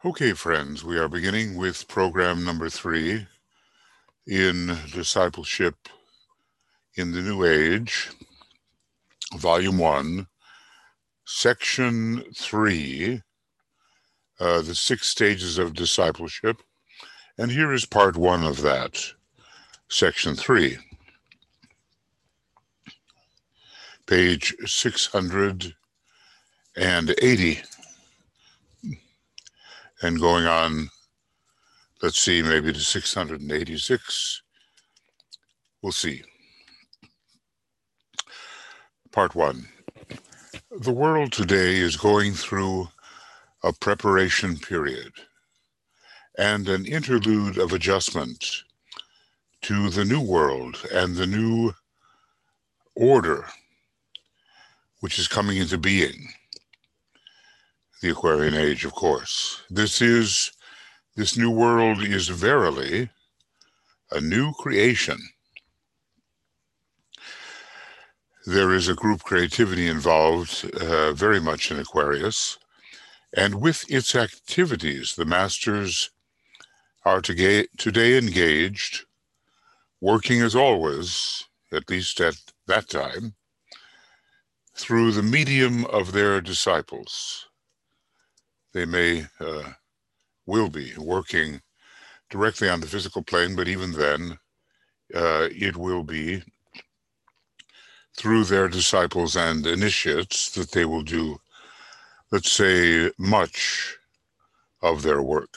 Okay, friends, we are beginning with program number 3 in Discipleship in the New Age, Volume 1, Section 3, the 6 stages of discipleship. And here is part 1 of that, Section 3, page 680, and going on, let's see, maybe to 686. We'll see. Part 1. The world today is going through a preparation period and an interlude of adjustment to the new world and the new order which is coming into being. The Aquarian Age, of course. This new world is verily a new creation. There is a group creativity involved, very much in Aquarius, and with its activities, the masters are today engaged, working as always, at least at that time, through the medium of their disciples. They will be working directly on the physical plane, but even then, it will be through their disciples and initiates that they will do, let's say, much of their work.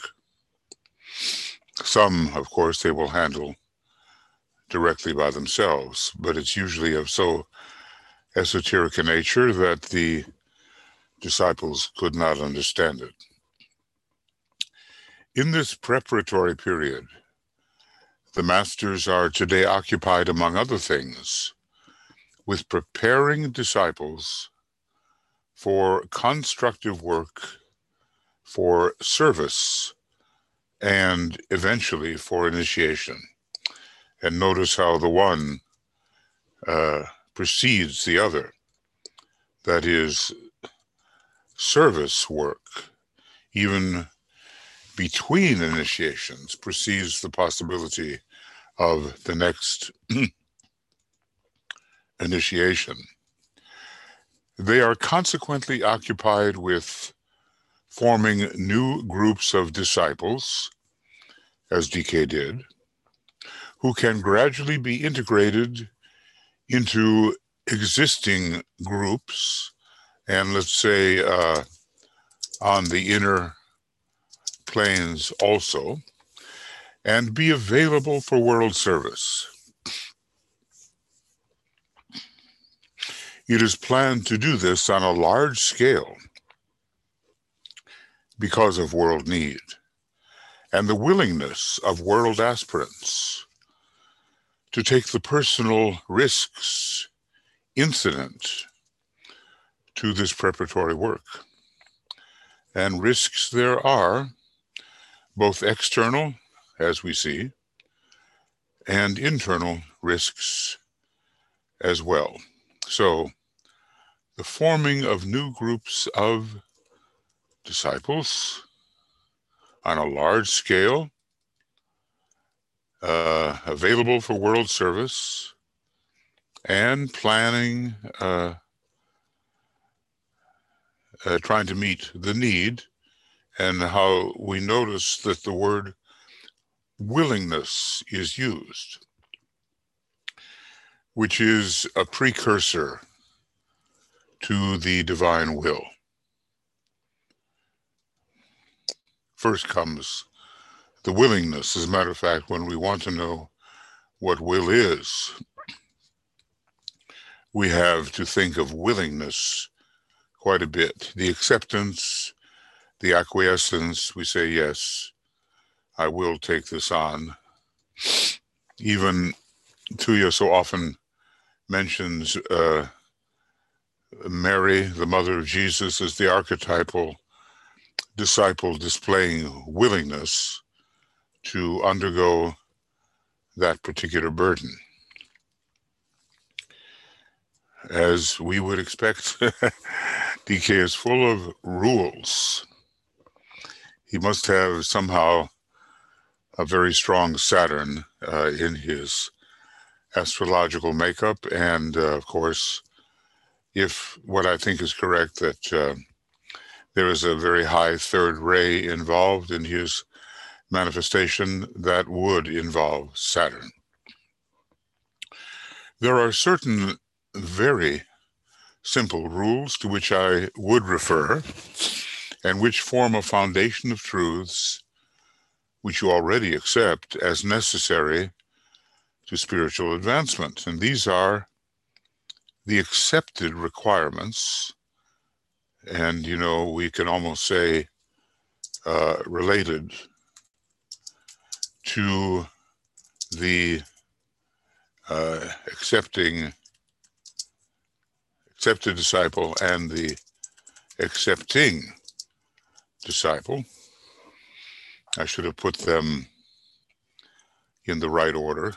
Some, of course, they will handle directly by themselves, but it's usually of so esoteric a nature that the disciples could not understand it. In this preparatory period, the masters are today occupied, among other things, with preparing disciples for constructive work, for service, and eventually for initiation. And notice how the one precedes the other. That is, service work, even between initiations, precedes the possibility of the next initiation. They are consequently occupied with forming new groups of disciples, as DK did, who can gradually be integrated into existing groups, and let's say on the inner planes also, and be available for world service. It is planned to do this on a large scale because of world need and the willingness of world aspirants to take the personal risks incident to this preparatory work. And risks there are, both external, as we see, and internal risks as well. So, the forming of new groups of disciples on a large scale, available for world service, and planning, trying to meet the need, and how we notice that the word willingness is used, which is a precursor to the divine will. First comes the willingness. As a matter of fact, when we want to know what will is, we have to think of willingness quite a bit. The acceptance, the acquiescence, we say, yes, I will take this on. Even Tuya so often mentions Mary, the mother of Jesus, as the archetypal disciple displaying willingness to undergo that particular burden. As we would expect, DK is full of rules. He must have somehow a very strong Saturn in his astrological makeup. And of course, if what I think is correct, that there is a very high third ray involved in his manifestation, that would involve Saturn. There are certain very simple rules to which I would refer, and which form a foundation of truths which you already accept as necessary to spiritual advancement. And these are the accepted requirements, and, you know, we can almost say related to the accepted disciple and the accepting disciple. I should have put them in the right order.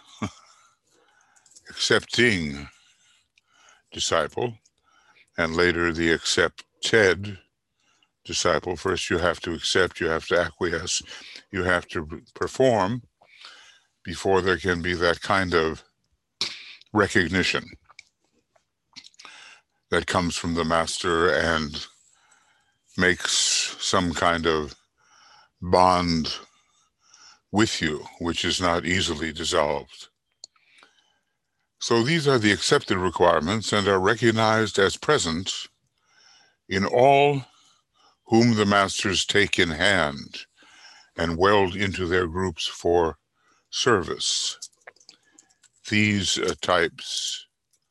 Accepting disciple, and later the accepted disciple. First you have to accept, you have to acquiesce, you have to perform before there can be that kind of recognition that comes from the master and makes some kind of bond with you, which is not easily dissolved. So these are the accepted requirements and are recognized as present in all whom the masters take in hand and weld into their groups for service. These types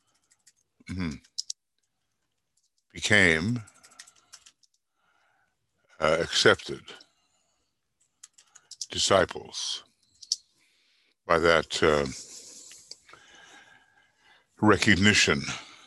became accepted disciples by that recognition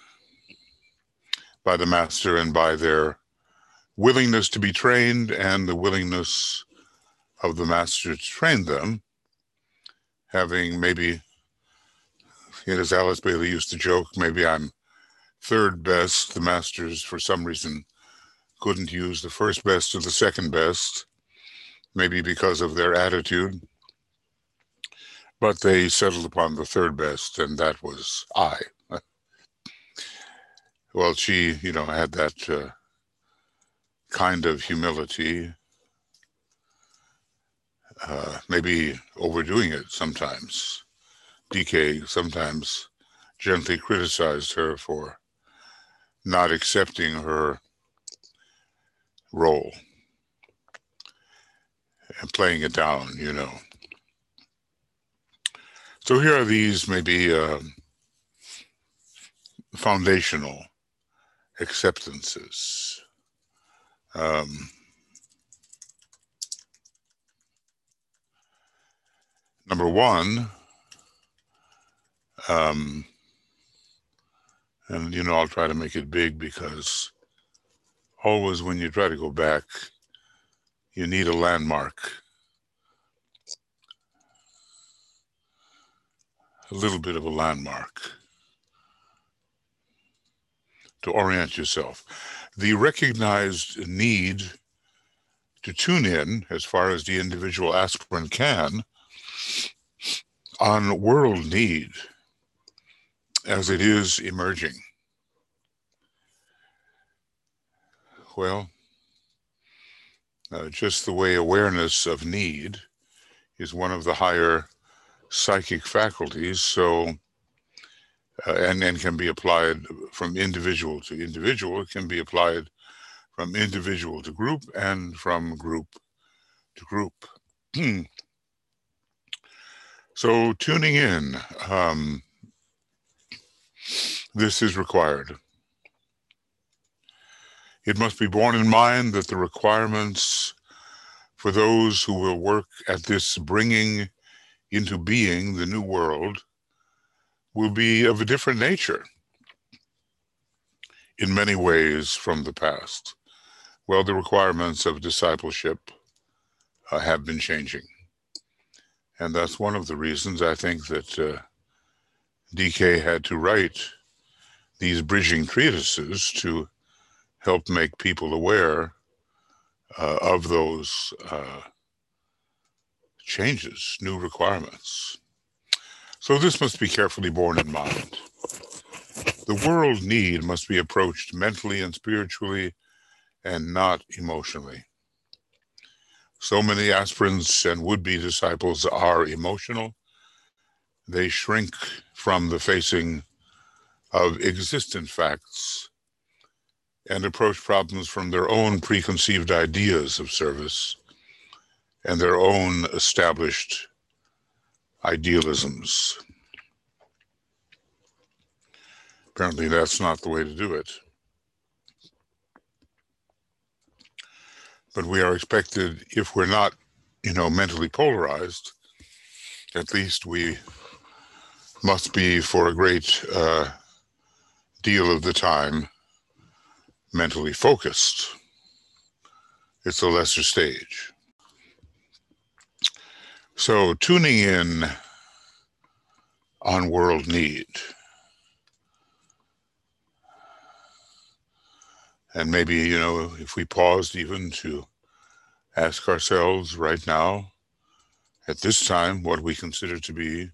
by the master and by their willingness to be trained and the willingness of the master to train them, having maybe, as Alice Bailey used to joke, maybe I'm third best. The masters, for some reason, couldn't use the first best or the second best, maybe because of their attitude, but they settled upon the third best, and that was I. Well, she, had that kind of humility, maybe overdoing it sometimes. DK sometimes gently criticized her for not accepting her role and playing it down, So here are these maybe foundational acceptances. Number one, and I'll try to make it big, because always when you try to go back, you need a landmark, a little bit of a landmark to orient yourself. The recognized need to tune in, as far as the individual aspirant can, on world need as it is emerging. Well, just the way awareness of need is one of the higher psychic faculties, so and can be applied from individual to individual. It can be applied from individual to group and from group to group. So tuning in, this is required. It must be borne in mind that the requirements for those who will work at this bringing into being the new world will be of a different nature in many ways from the past. Well, the requirements of discipleship have been changing. And that's one of the reasons I think that DK had to write these bridging treatises to help make people aware of those changes, new requirements. So this must be carefully borne in mind. The world need must be approached mentally and spiritually and not emotionally. So many aspirants and would-be disciples are emotional. They shrink from the facing of existent facts and approach problems from their own preconceived ideas of service and their own established idealisms. Apparently, that's not the way to do it. But we are expected, if we're not, mentally polarized, at least we must be, for a great deal of the time, mentally focused. It's a lesser stage. So tuning in on world need, and maybe, if we paused even to ask ourselves right now, at this time, what we consider to be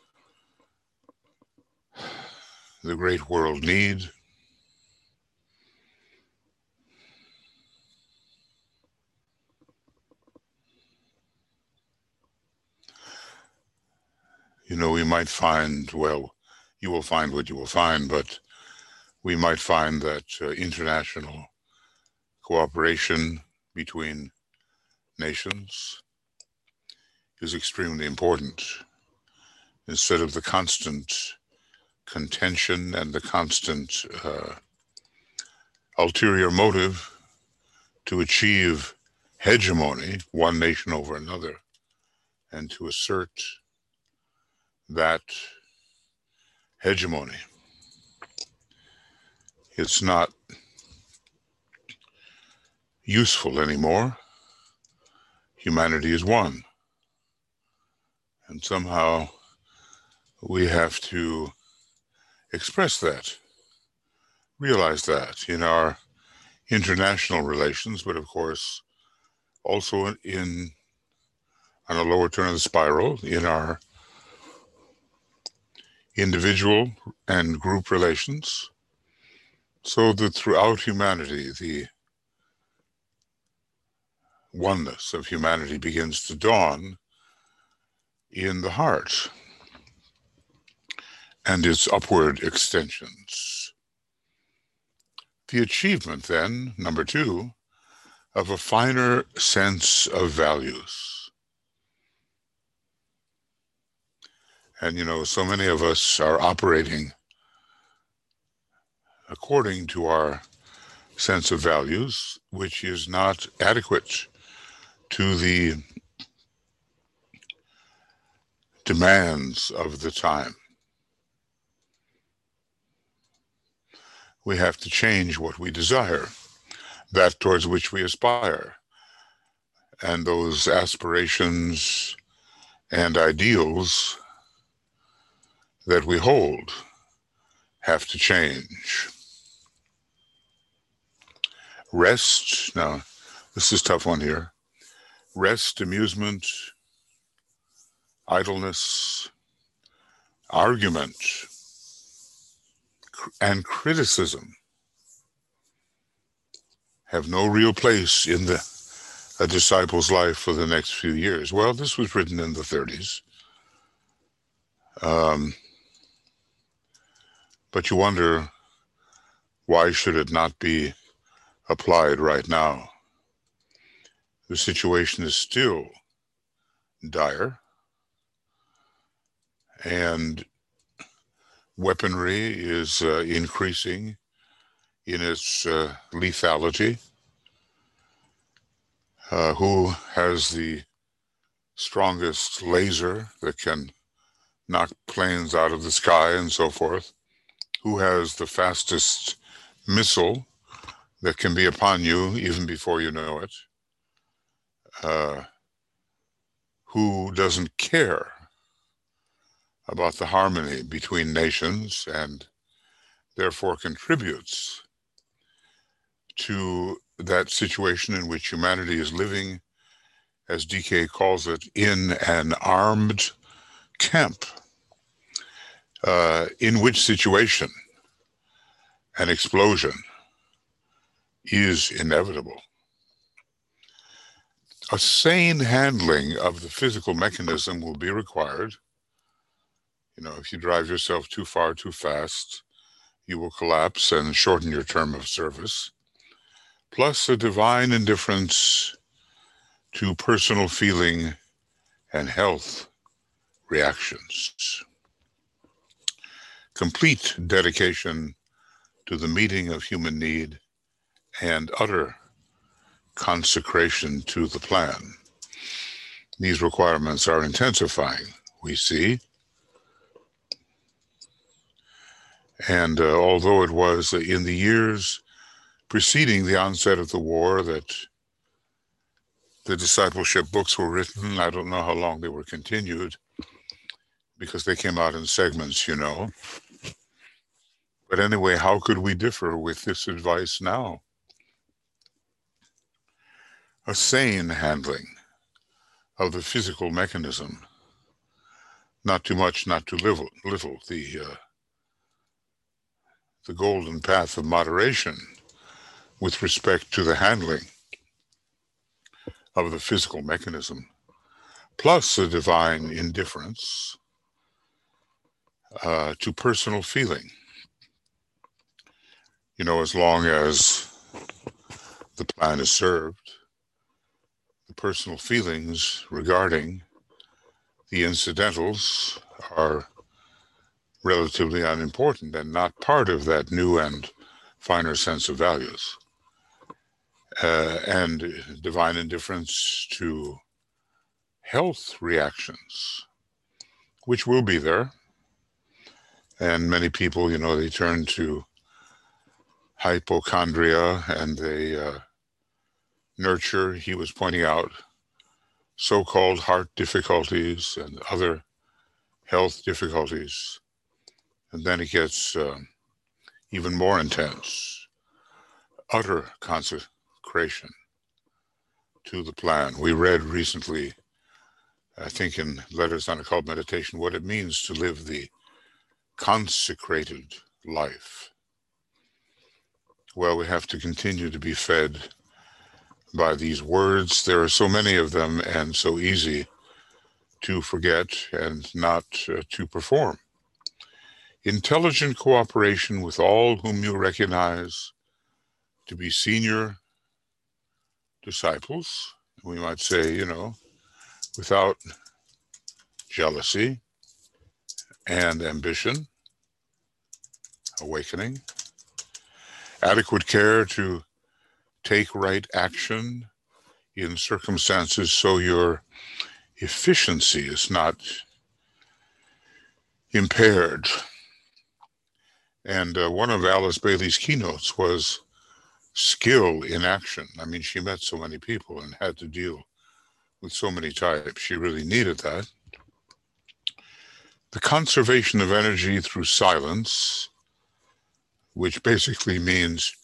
the great world need. We might find, well, you will find what you will find, but we might find that international cooperation between nations is extremely important instead of the constant contention and the constant ulterior motive to achieve hegemony, one nation over another, and to assert that hegemony. It's not useful anymore. Humanity is one. And somehow we have to express that, realize that in our international relations, but of course also on a lower turn of the spiral, in our individual and group relations, so that throughout humanity, the oneness of humanity begins to dawn in the heart and its upward extensions. The achievement, then, number 2, of a finer sense of values. And, so many of us are operating according to our sense of values, which is not adequate to the demands of the time. We have to change what we desire, that towards which we aspire. And those aspirations and ideals that we hold have to change. Rest, now, this is a tough one here. Rest, amusement, idleness, argument, and criticism have no real place in a disciple's life for the next few years. Well, this was written in the 30s. But you wonder, why should it not be applied right now? The situation is still dire, and weaponry is increasing in its lethality. Who has the strongest laser that can knock planes out of the sky and so forth? Who has the fastest missile that can be upon you even before you know it? Who doesn't care about the harmony between nations and therefore contributes to that situation in which humanity is living, as DK calls it, in an armed camp, in which situation an explosion is inevitable. A sane handling of the physical mechanism will be required. If you drive yourself too far too fast, you will collapse and shorten your term of service. Plus a divine indifference to personal feeling and health reactions. Complete dedication to the meeting of human need and utter consecration to the plan. These requirements are intensifying, we see. And although it was in the years preceding the onset of the war that the discipleship books were written, I don't know how long they were continued, because they came out in segments, But anyway, how could we differ with this advice now? A sane handling of the physical mechanism, not too much, not too little, the golden path of moderation with respect to the handling of the physical mechanism, plus a divine indifference to personal feeling. As long as the plan is served, the personal feelings regarding the incidentals are relatively unimportant and not part of that new and finer sense of values. And divine indifference to health reactions, which will be there. And many people, they turn to hypochondria and they nurture, he was pointing out, so-called heart difficulties and other health difficulties. And then it gets even more intense. Utter consecration to the plan. We read recently, I think in Letters on Occult Meditation, what it means to live the consecrated life. Well, we have to continue to be fed by these words. There are so many of them and so easy to forget and not to perform. Intelligent cooperation with all whom you recognize to be senior disciples, we might say, without jealousy and ambition, awakening, adequate care to take right action in circumstances so your efficiency is not impaired. And one of Alice Bailey's keynotes was skill in action. I mean, she met so many people and had to deal with so many types. She really needed that. The conservation of energy through silence, which basically means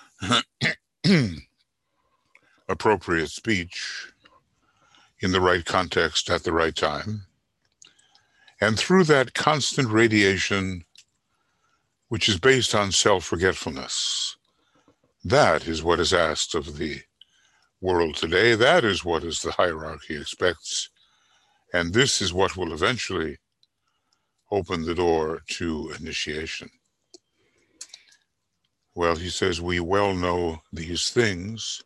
appropriate speech in the right context at the right time. And through that constant radiation, which is based on self-forgetfulness. That is what is asked of the world today. That is what is the hierarchy expects. And this is what will eventually open the door to initiation. Well, he says, we well know these things,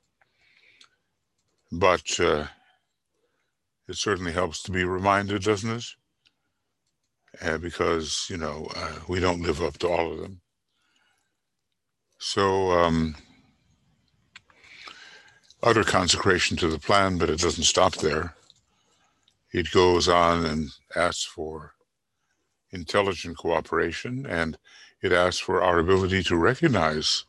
but it certainly helps to be reminded, doesn't it? Because, we don't live up to all of them. So, utter consecration to the plan, but it doesn't stop there. It goes on and asks for intelligent cooperation, and it asks for our ability to recognize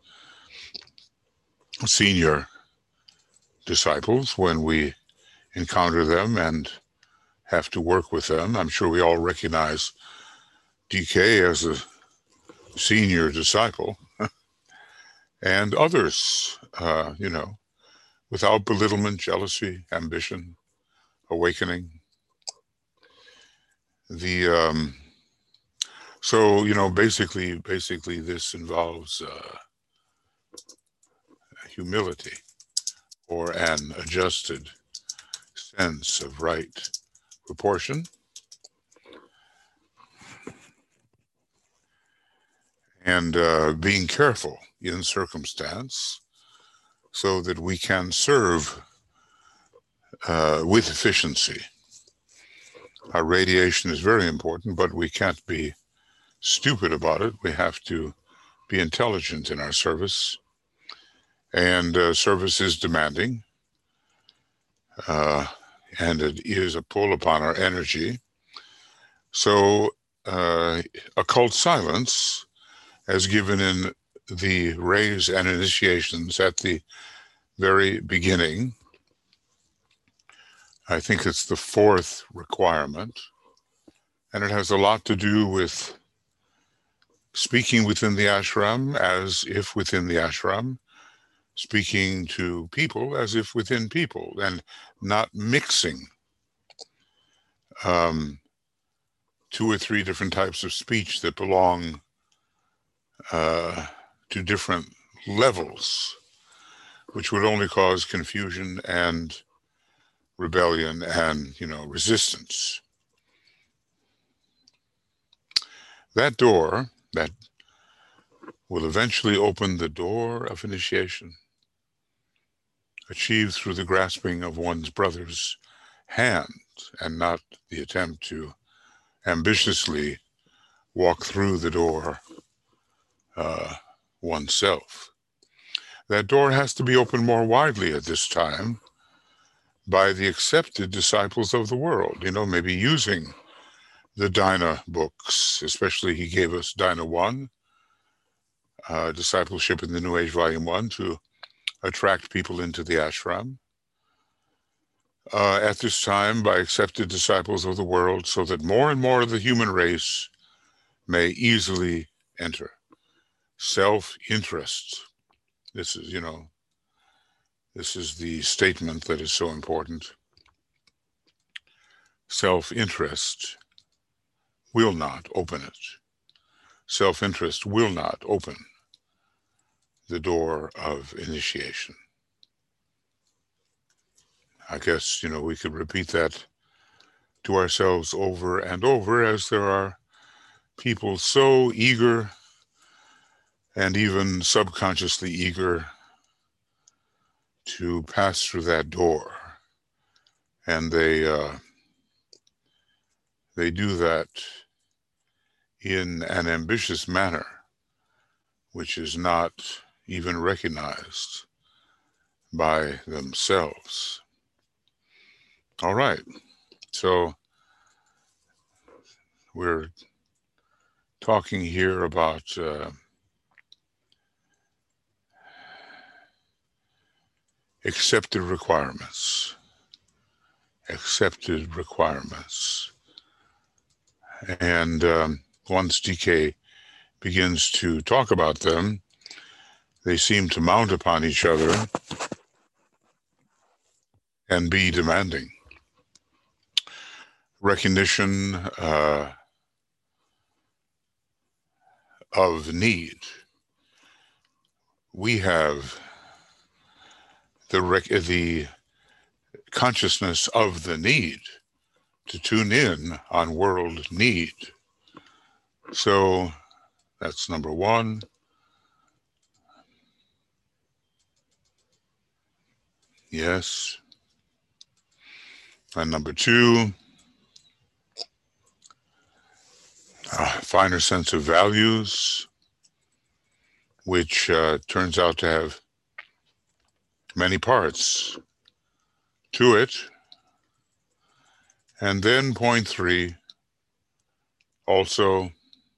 senior disciples when we encounter them and have to work with them. I'm sure we all recognize DK as a senior disciple and others, without belittlement, jealousy, ambition, awakening. The so basically this involves humility, or an adjusted sense of right proportion, and being careful in circumstance so that we can serve with efficiency. Our radiation is very important, but we can't be stupid about it. We have to be intelligent in our service, and service is demanding, and it is a pull upon our energy. So occult silence, as given in the rays and initiations at the very beginning, I think it's the 4th requirement, and it has a lot to do with speaking within the ashram as if within the ashram, speaking to people as if within people, and not mixing 2 or 3 different types of speech that belong to different levels, which would only cause confusion and rebellion and, resistance. That door, that will eventually open the door of initiation, achieved through the grasping of one's brother's hand, and not the attempt to ambitiously walk through the door oneself. That door has to be opened more widely at this time by the accepted disciples of the world, maybe using the Dhyana books. Especially he gave us Dhyana 1, Discipleship in the New Age, Volume 1, to attract people into the ashram. At this time, by accepted disciples of the world, so that more and more of the human race may easily enter. Self-interest. This is the statement that is so important. Self-interest will not open it. Self-interest will not open the door of initiation. I guess, we could repeat that to ourselves over and over, as there are people so eager and even subconsciously eager to pass through that door. And they do that in an ambitious manner, which is not even recognized by themselves. All right, so we're talking here about accepted requirements. And once DK begins to talk about them, they seem to mount upon each other and be demanding. Recognition of need. We have the consciousness of the need to tune in on world need. So that's number 1. Yes. And number 2, a finer sense of values, which turns out to have many parts to it. And then point 3, also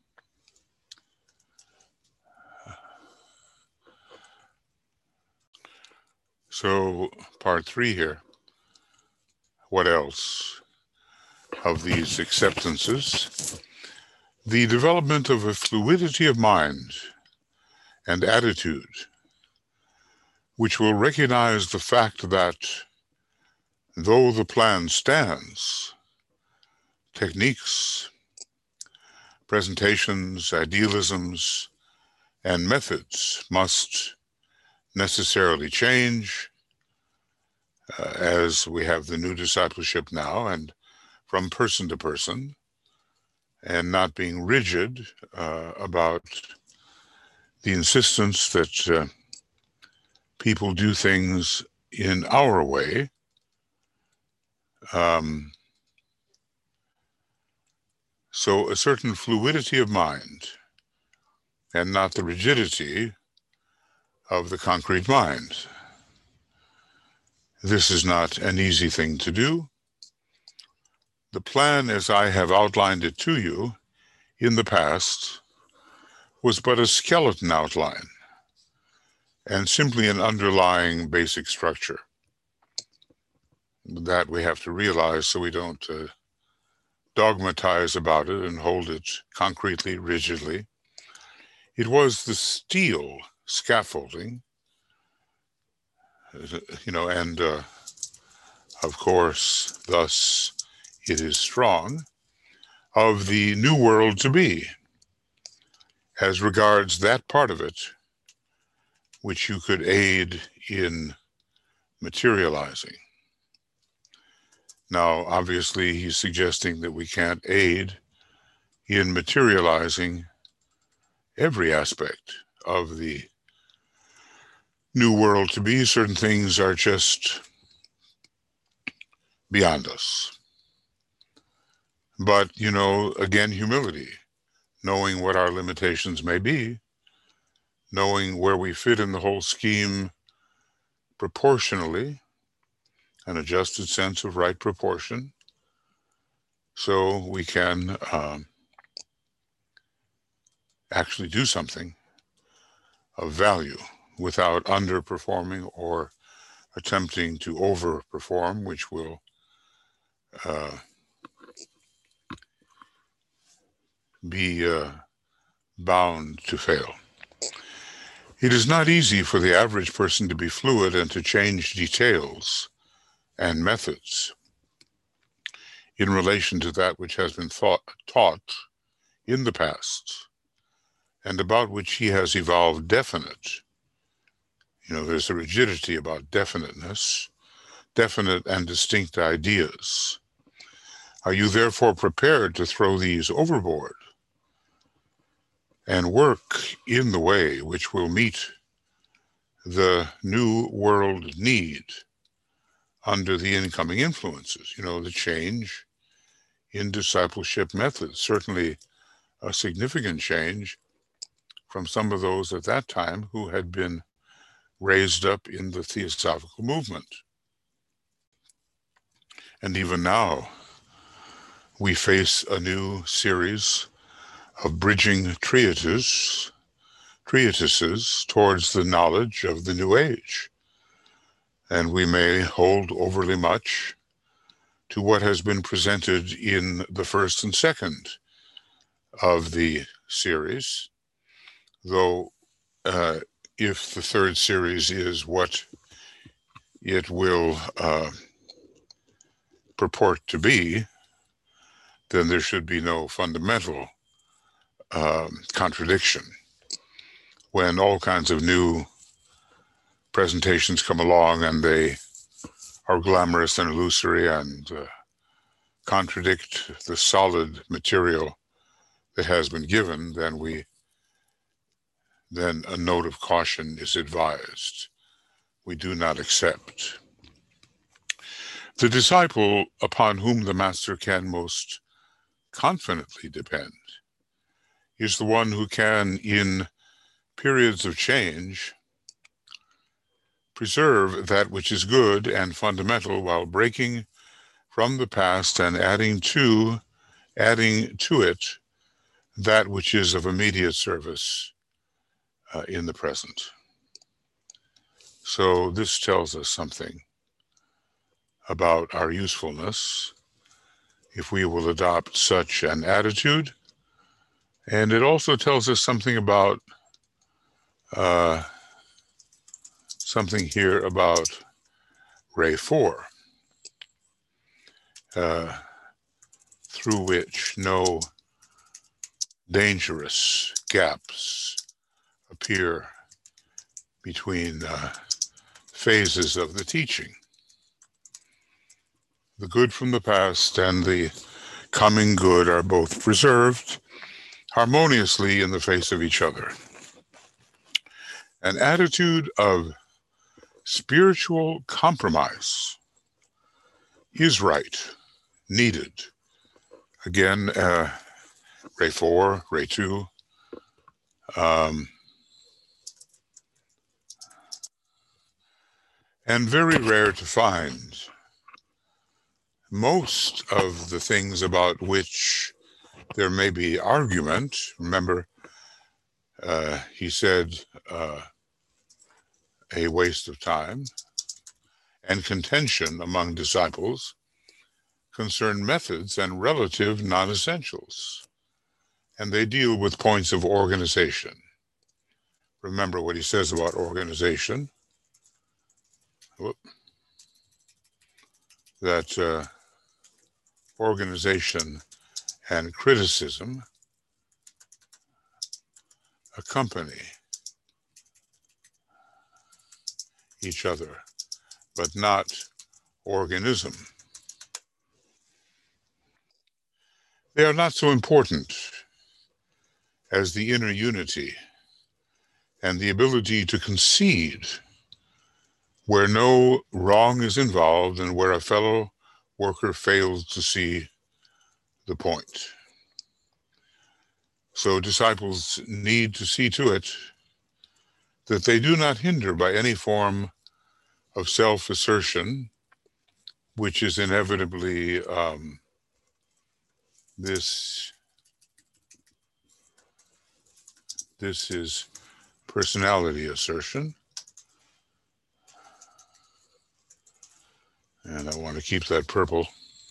so part 3 here. What else of these acceptances? The development of a fluidity of mind and attitude, which will recognize the fact that though the plan stands, techniques, presentations, idealisms, and methods must necessarily change as we have the new discipleship now, and from person to person, and not being rigid about the insistence that people do things in our way. So a certain fluidity of mind and not the rigidity of the concrete mind. This is not an easy thing to do. The plan, as I have outlined it to you in the past, was but a skeleton outline and simply an underlying basic structure that we have to realize so we don't dogmatize about it and hold it concretely, rigidly. It was the steel scaffolding, and of course, thus it is strong, of the new world to be, as regards that part of it which you could aid in materializing. Now, obviously, he's suggesting that we can't aid in materializing every aspect of the new world to be. Certain things are just beyond us. But, again, humility, knowing what our limitations may be, knowing where we fit in the whole scheme proportionally, an adjusted sense of right proportion, so we can actually do something of value without underperforming or attempting to overperform, which will be bound to fail. It is not easy for the average person to be fluid and to change details and methods in relation to that which has been taught in the past and about which he has evolved definite. There's a rigidity about definiteness, definite and distinct ideas. Are you therefore prepared to throw these overboard and work in the way which will meet the new world need under the incoming influences? The change in discipleship methods, certainly a significant change from some of those at that time who had been raised up in the Theosophical movement. And even now, we face a new series of bridging treatises towards the knowledge of the new age. And we may hold overly much to what has been presented in the first and second of the series, though if the third series is what it will purport to be, then there should be no fundamental contradiction. When all kinds of new presentations come along and they are glamorous and illusory and contradict the solid material that has been given, then a note of caution is advised. We do not accept. The disciple upon whom the master can most confidently depend is the one who can, in periods of change, preserve that which is good and fundamental while breaking from the past and adding to it that which is of immediate service in the present. So this tells us something about our usefulness if we will adopt such an attitude. And it also tells us something about something here about ray 4, through which no dangerous gaps appear between phases of the teaching. The good from the past and the coming good are both preserved harmoniously in the face of each other. An attitude of spiritual compromise is right, needed. Again, ray 4, ray 2, and very rare to find. Most of the things about which there may be argument, remember, he said, a waste of time, and contention among disciples concern methods and relative non-essentials, and they deal with points of organization. Remember what he says about organization, that organization and criticism accompany each other, but not organism. They are not so important as the inner unity and the ability to concede where no wrong is involved and where a fellow worker fails to see the point. So disciples need to see to it that they do not hinder by any form of self-assertion, which is inevitably this is personality assertion. And I want to keep that purple.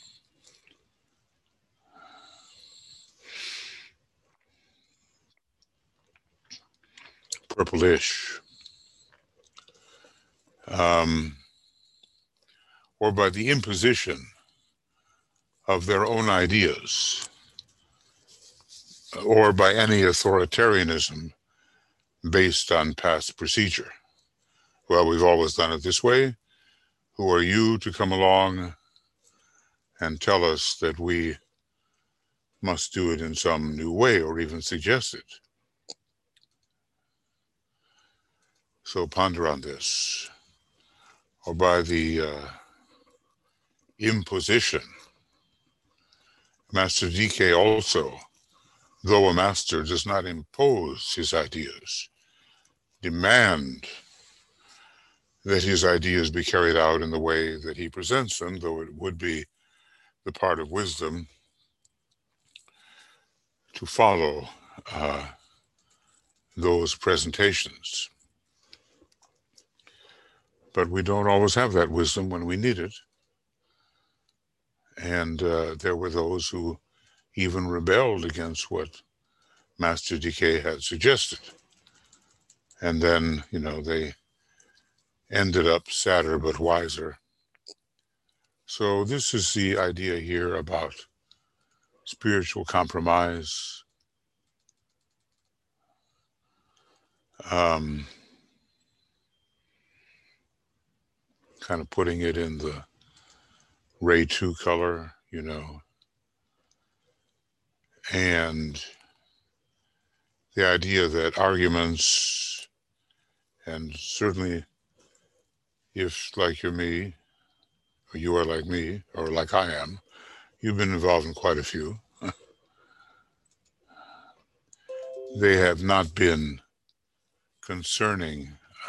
Purplish. Or by the imposition of their own ideas, or by any authoritarianism based on past procedure. Well, we've always done it this way. Who are you to come along and tell us that we must do it in some new way or even suggest it? So ponder on this. Or by the imposition. Master DK also, though a master, does not impose his ideas, demand that his ideas be carried out in the way that he presents them, though it would be the part of wisdom to follow those presentations. But we don't always have that wisdom when we need it. And there were those who even rebelled against what Master DK had suggested. And then, they ended up sadder but wiser. So this is the idea here about spiritual compromise. Kind of putting it in the ray 2 color, and the idea that arguments, and certainly if like you're me, or you are like me, or like I am, you've been involved in quite a few. They have not been concerning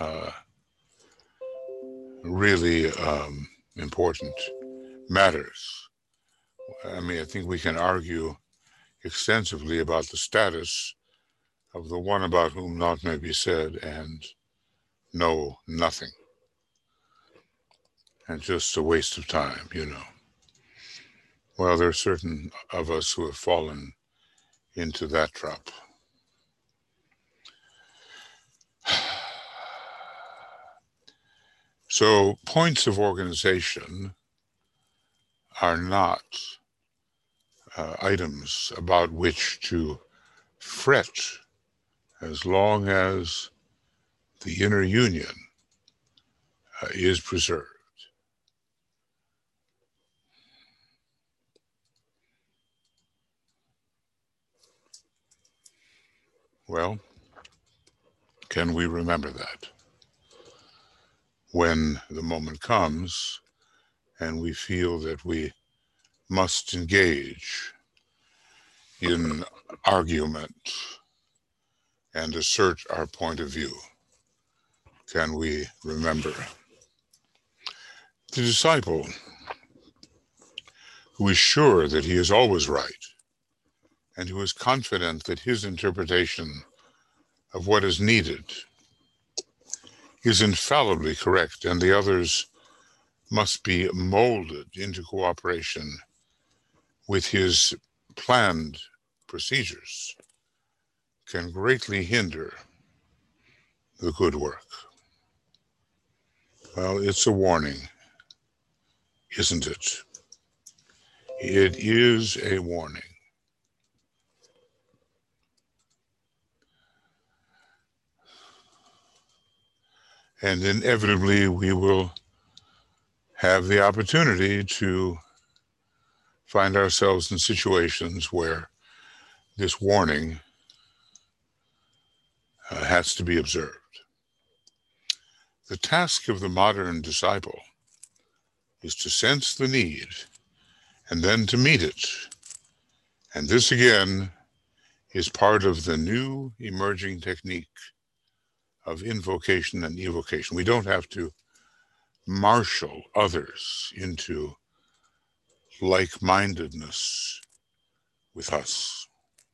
really important matters. I think we can argue extensively about the status of the one about whom naught may be said and know nothing. And just a waste of time, Well, there are certain of us who have fallen into that trap. So points of organization are not items about which to fret as long as the inner union is preserved. Well, can we remember that when the moment comes and we feel that we must engage in argument and assert our point of view? Can we remember? The disciple who is sure that he is always right and who is confident that his interpretation of what is needed is infallibly correct and the others must be molded into cooperation with his planned procedures, can greatly hinder the good work. Well, it's a warning, isn't it? It is a warning. And inevitably, we will have the opportunity to find ourselves in situations where this warning has to be observed. The task of the modern disciple is to sense the need and then to meet it. And this again is part of the new emerging technique of invocation and evocation. We don't have to marshal others into like-mindedness with us.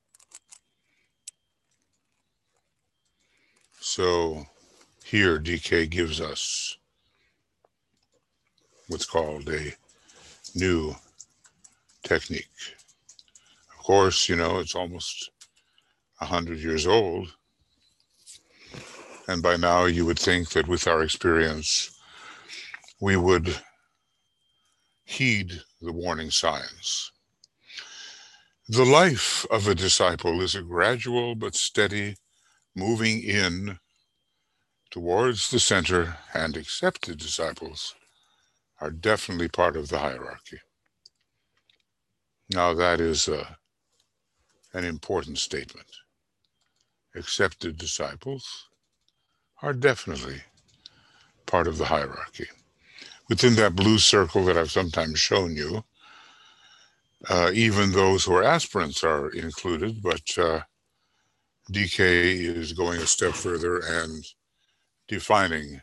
So here DK gives us what's called a new technique. Of course, it's almost 100 years old. And by now you would think that with our experience, we would heed the warning signs. The life of a disciple is a gradual but steady moving in towards the center, and accepted disciples are definitely part of the hierarchy. Now, that is an important statement. Accepted disciples are definitely part of the hierarchy. Within that blue circle that I've sometimes shown you, even those who are aspirants are included, but DK is going a step further and defining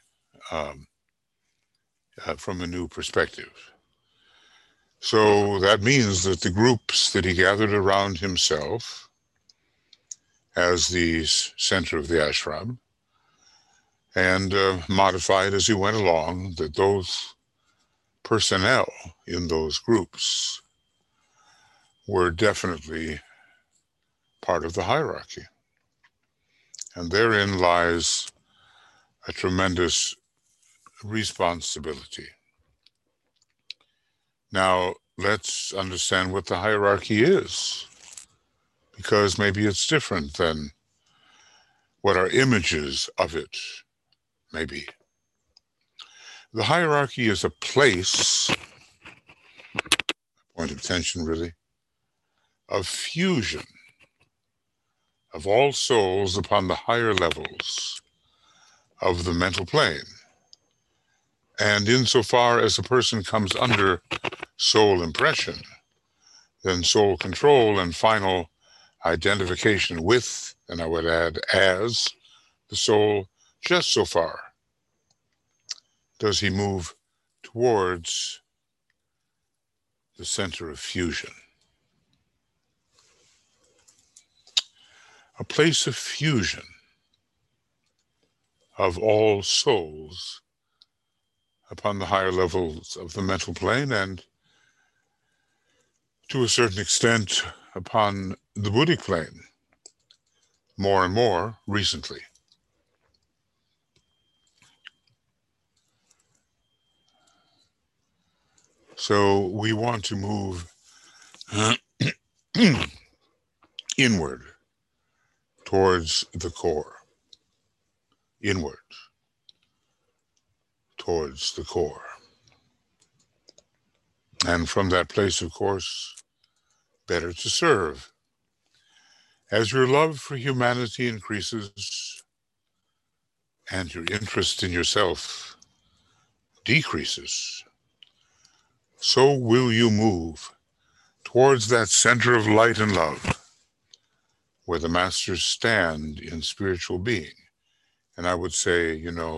from a new perspective. So that means that the groups that he gathered around himself as the center of the ashram and modified as he went along, that those personnel in those groups were definitely part of the hierarchy. And therein lies a tremendous responsibility. Now, let's understand what the hierarchy is, because maybe it's different than what our images of it may be. The hierarchy is a place, point of tension really, of fusion of all souls upon the higher levels of the mental plane. And insofar as a person comes under soul impression, then soul control and final identification with, and I would add as, the soul, just so far does he move towards the center of fusion. A place of fusion of all souls upon the higher levels of the mental plane, and to a certain extent upon the Buddhic plane, more and more recently. So we want to move inward towards the core, inward towards the core. And from that place, of course, better to serve. As your love for humanity increases and your interest in yourself decreases, so will you move towards that center of light and love where the masters stand in spiritual being. And I would say,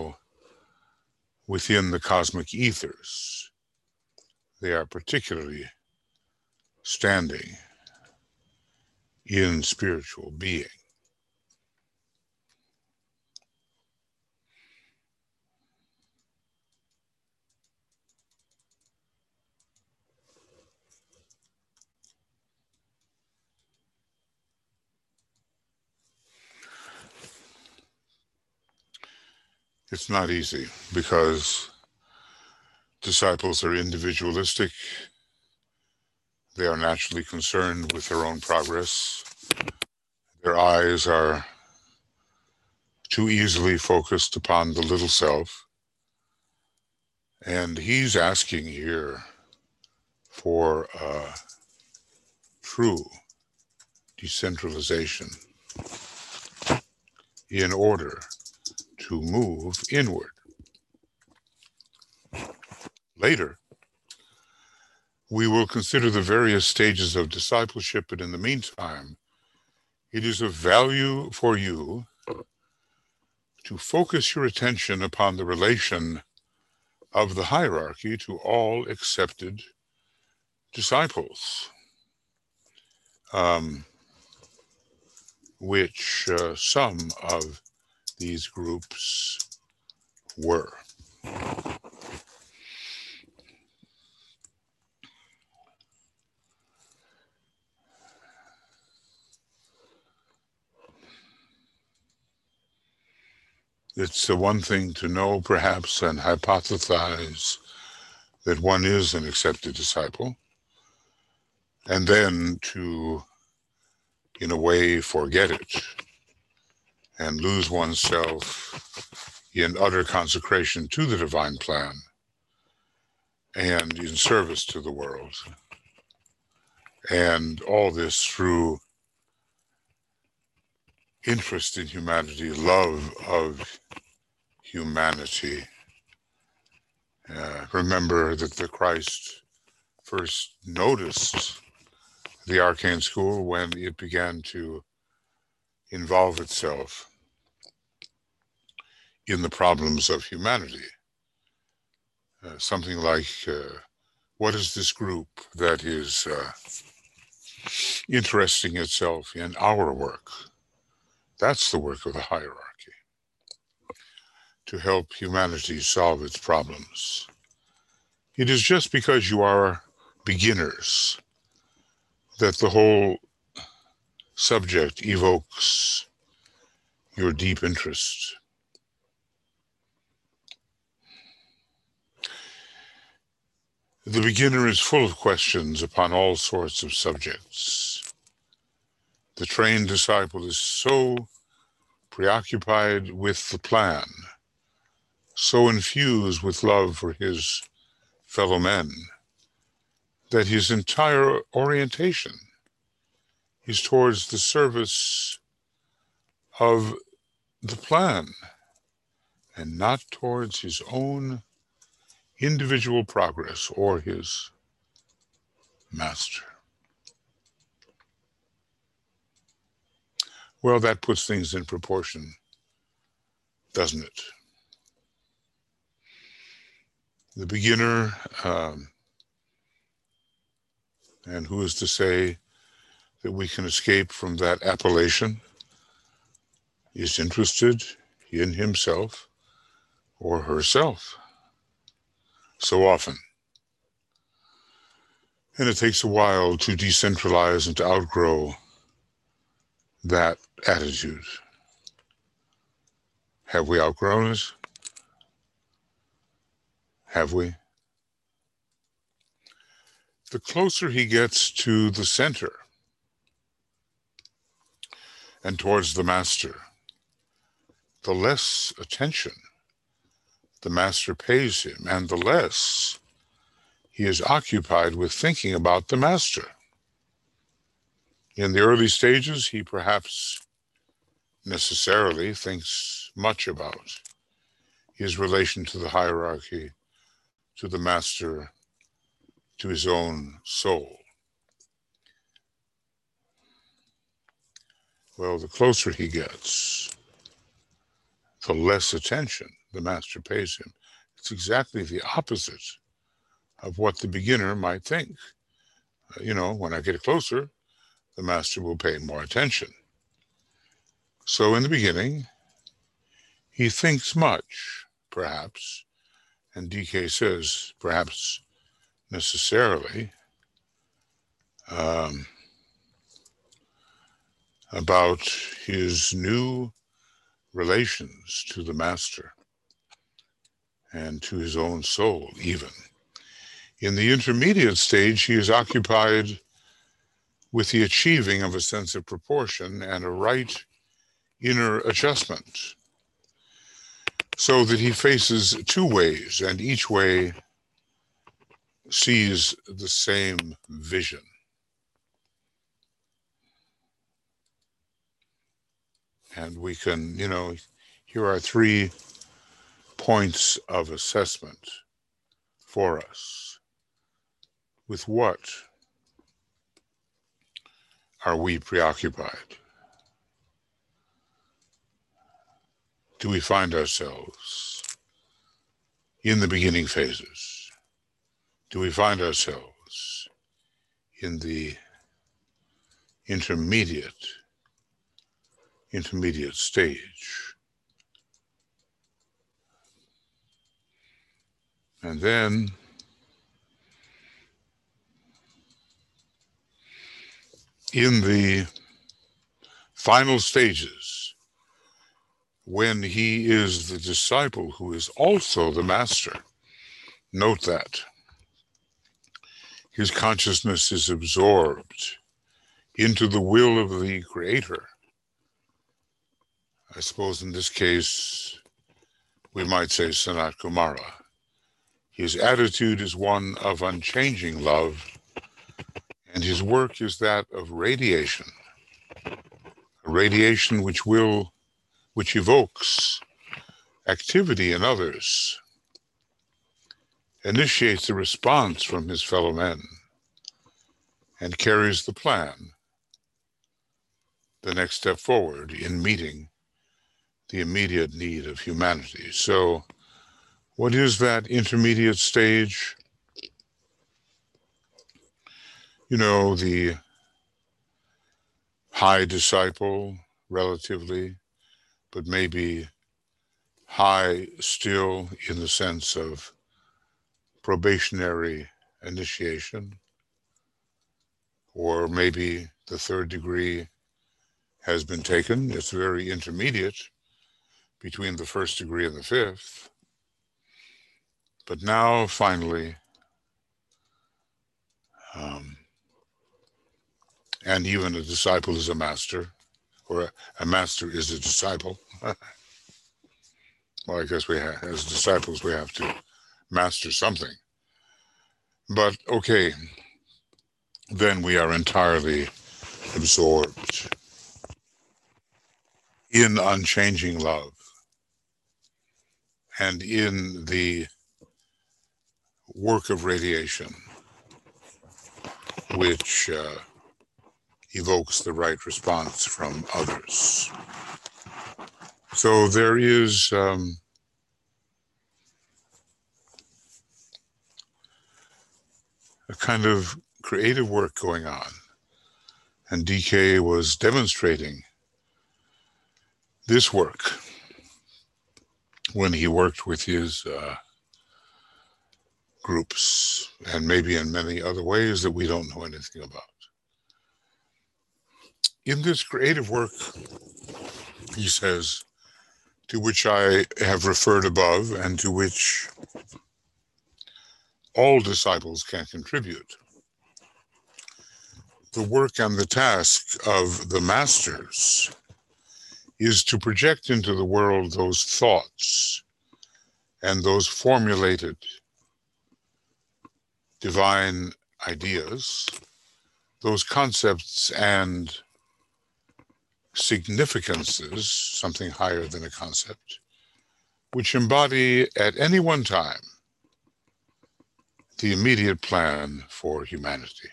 within the cosmic ethers, they are particularly standing in spiritual being. It's not easy because disciples are individualistic. They are naturally concerned with their own progress. Their eyes are too easily focused upon the little self. And he's asking here for true decentralization in order to move inward. Later, we will consider the various stages of discipleship, but in the meantime, it is of value for you to focus your attention upon the relation of the hierarchy to all accepted disciples, which some of these groups were. It's one thing to know, perhaps, and hypothesize that one is an accepted disciple, and then to, in a way, forget it and lose oneself in utter consecration to the divine plan and in service to the world. And all this through interest in humanity, love of humanity. Remember that the Christ first noticed the arcane school when it began to involve itself in the problems of humanity. Something like, what is this group that is interesting itself in our work? That's the work of the hierarchy, to help humanity solve its problems. It is just because you are beginners that the whole subject evokes your deep interest. The beginner is full of questions upon all sorts of subjects. The trained disciple is so preoccupied with the plan, so infused with love for his fellow men, that his entire orientation is towards the service of the plan and not towards his own individual progress or his master. Well, that puts things in proportion, doesn't it? The beginner, and who is to say that we can escape from that appellation, is interested in himself or herself so often. And it takes a while to decentralize and to outgrow that attitude. Have we outgrown it? Have we? the closer he gets to the center and towards the master, the less attention the master pays him, and the less he is occupied with thinking about the master. In the early stages, he perhaps necessarily thinks much about his relation to the hierarchy, to the master, to his own soul. Well, the closer he gets, the less attention the master pays him. It's exactly the opposite of what the beginner might think. When I get closer, the master will pay more attention. So in the beginning, he thinks much, perhaps, and DK says perhaps necessarily, about his new relations to the master and to his own soul, even. In the intermediate stage, he is occupied with the achieving of a sense of proportion and a right inner adjustment, so that he faces two ways, and each way sees the same vision. And we can, here are 3 points of assessment for us. With what are we preoccupied? Do we find ourselves in the beginning phases? Do we find ourselves in the intermediate stage? And then in the final stages, when he is the disciple who is also the master, note that his consciousness is absorbed into the will of the Creator. I suppose in this case, we might say Sanat Kumara. His attitude is one of unchanging love, and his work is that of radiation, a radiation which evokes activity in others, initiates a response from his fellow men, and carries the plan, the next step forward in meeting the immediate need of humanity. So, what is that intermediate stage? The high disciple, relatively, but maybe high still in the sense of probationary initiation, or maybe the 3rd degree has been taken. It's very intermediate between the 1st degree and the 5th. But now, finally, and even a disciple is a master, or a master is a disciple. Well, I guess as disciples, we have to master something. But okay, then we are entirely absorbed in unchanging love and in the work of radiation, which evokes the right response from others. So there is a kind of creative work going on, and DK was demonstrating this work when he worked with his groups, and maybe in many other ways that we don't know anything about. In this creative work, he says, to which I have referred above and to which all disciples can contribute, the work and the task of the masters is to project into the world those thoughts and those formulated divine ideas, those concepts and significances, something higher than a concept, which embody at any one time the immediate plan for humanity.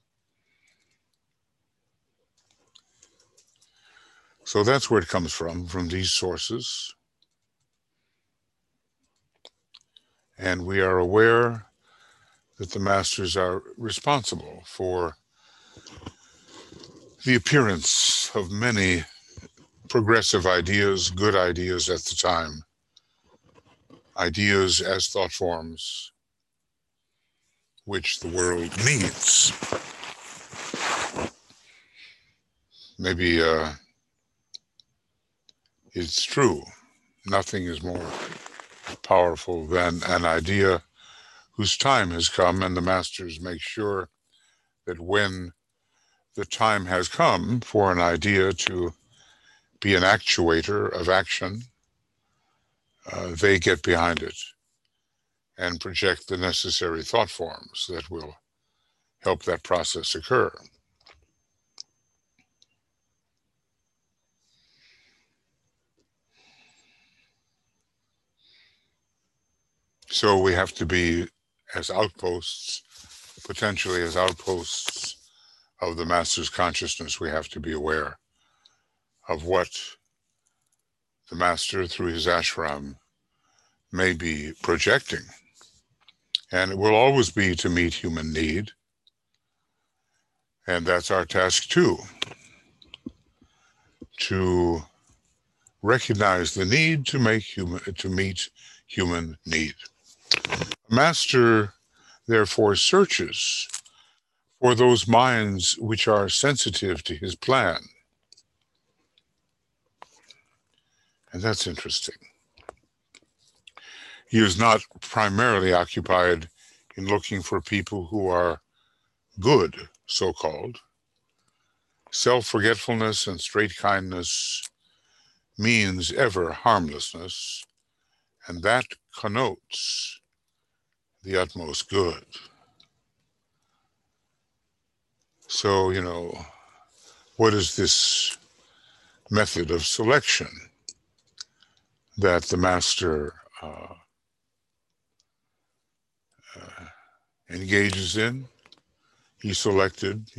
So that's where it comes from these sources. And we are aware that the masters are responsible for the appearance of many progressive ideas, good ideas at the time, ideas as thought forms, which the world needs. Maybe it's true. Nothing is more powerful than an idea whose time has come, and the masters make sure that when the time has come for an idea to be an actuator of action, they get behind it and project the necessary thought forms that will help that process occur. So we have to be as outposts, potentially as outposts of the master's consciousness. We have to be aware of what the master through his ashram may be projecting. And it will always be to meet human need. And that's our task too, to recognize the need to meet human need. A master, therefore, searches for those minds which are sensitive to his plan. And that's interesting. He is not primarily occupied in looking for people who are good, so-called. Self-forgetfulness and straight kindness means ever harmlessness, and that connotes the utmost good. So, what is this method of selection that the master engages in? He selected,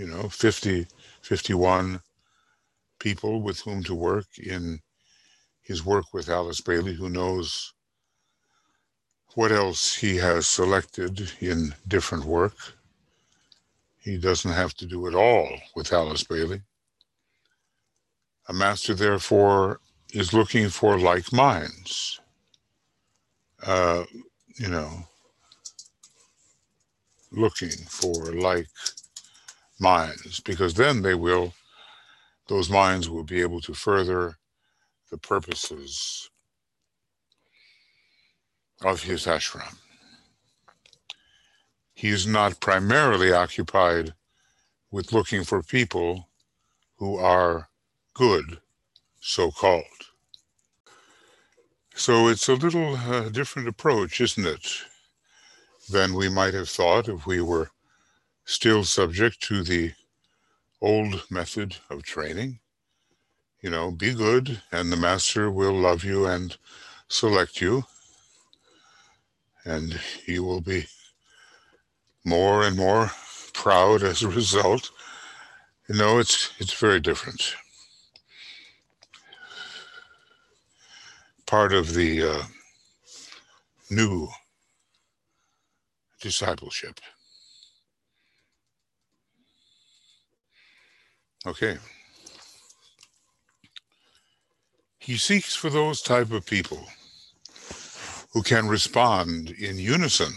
51 people with whom to work in his work with Alice Bailey. Who knows what else he has selected in different work. He doesn't have to do it all with Alice Bailey. A master, therefore, is looking for like minds. Looking for like minds, because then those minds will be able to further the purposes of his ashram. He is not primarily occupied with looking for people who are good, so-called. So it's a little different approach, isn't it, than we might have thought if we were still subject to the old method of training. Be good, and the master will love you and select you, and you will be more and more proud as a result. It's very different. Part of the new discipleship. Okay. He seeks for those type of people who can respond in unison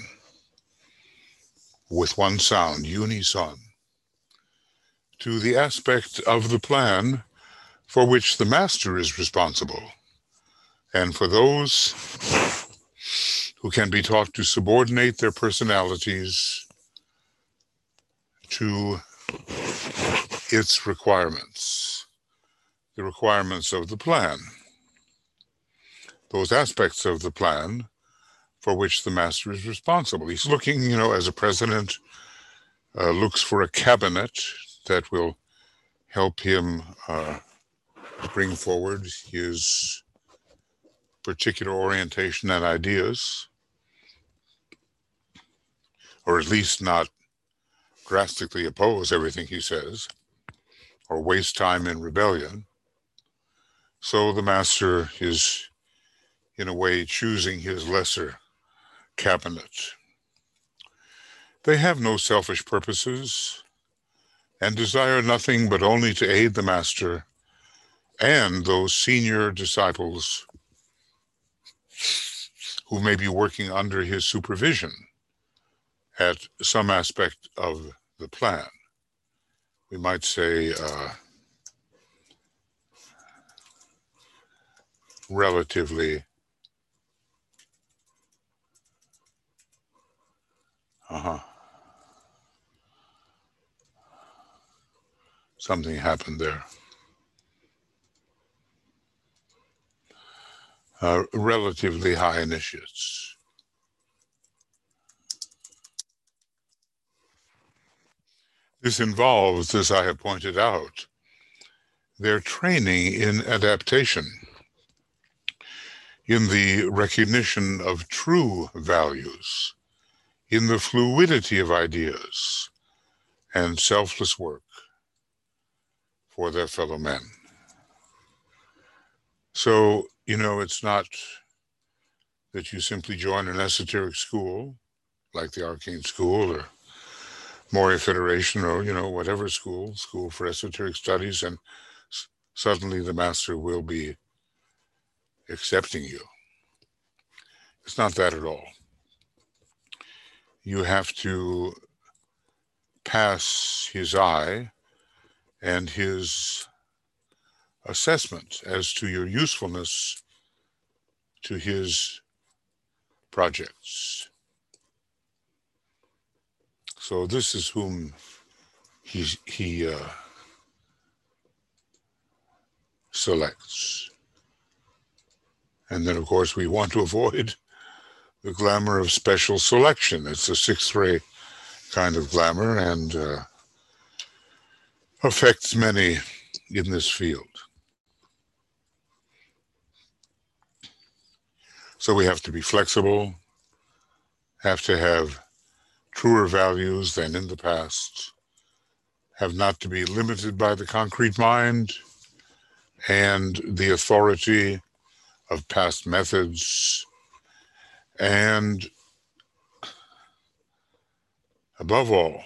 with one sound, unison, to the aspect of the plan for which the master is responsible, and for those who can be taught to subordinate their personalities to its requirements, the requirements of the plan, those aspects of the plan for which the master is responsible. He's looking, as a president looks for a cabinet that will help him bring forward his particular orientation and ideas, or at least not drastically oppose everything he says or waste time in rebellion. So the master is, in a way, choosing his lesser cabinet. They have no selfish purposes and desire nothing but only to aid the master and those senior disciples who may be working under his supervision at some aspect of the plan. We might say relatively something happened there. Relatively high initiates. This involves, as I have pointed out, their training in adaptation, in the recognition of true values, in the fluidity of ideas, and selfless work for their fellow men. So, it's not that you simply join an esoteric school, like the Arcane School or Moria Federation or, whatever school for esoteric studies, and suddenly the master will be accepting you. It's not that at all. You have to pass his eye and his assessment as to your usefulness to his projects. So this is whom he selects. And then, of course, we want to avoid the glamour of special selection. It's a sixth ray kind of glamour and affects many in this field. So we have to be flexible, have to have truer values than in the past, have not to be limited by the concrete mind and the authority of past methods, and above all,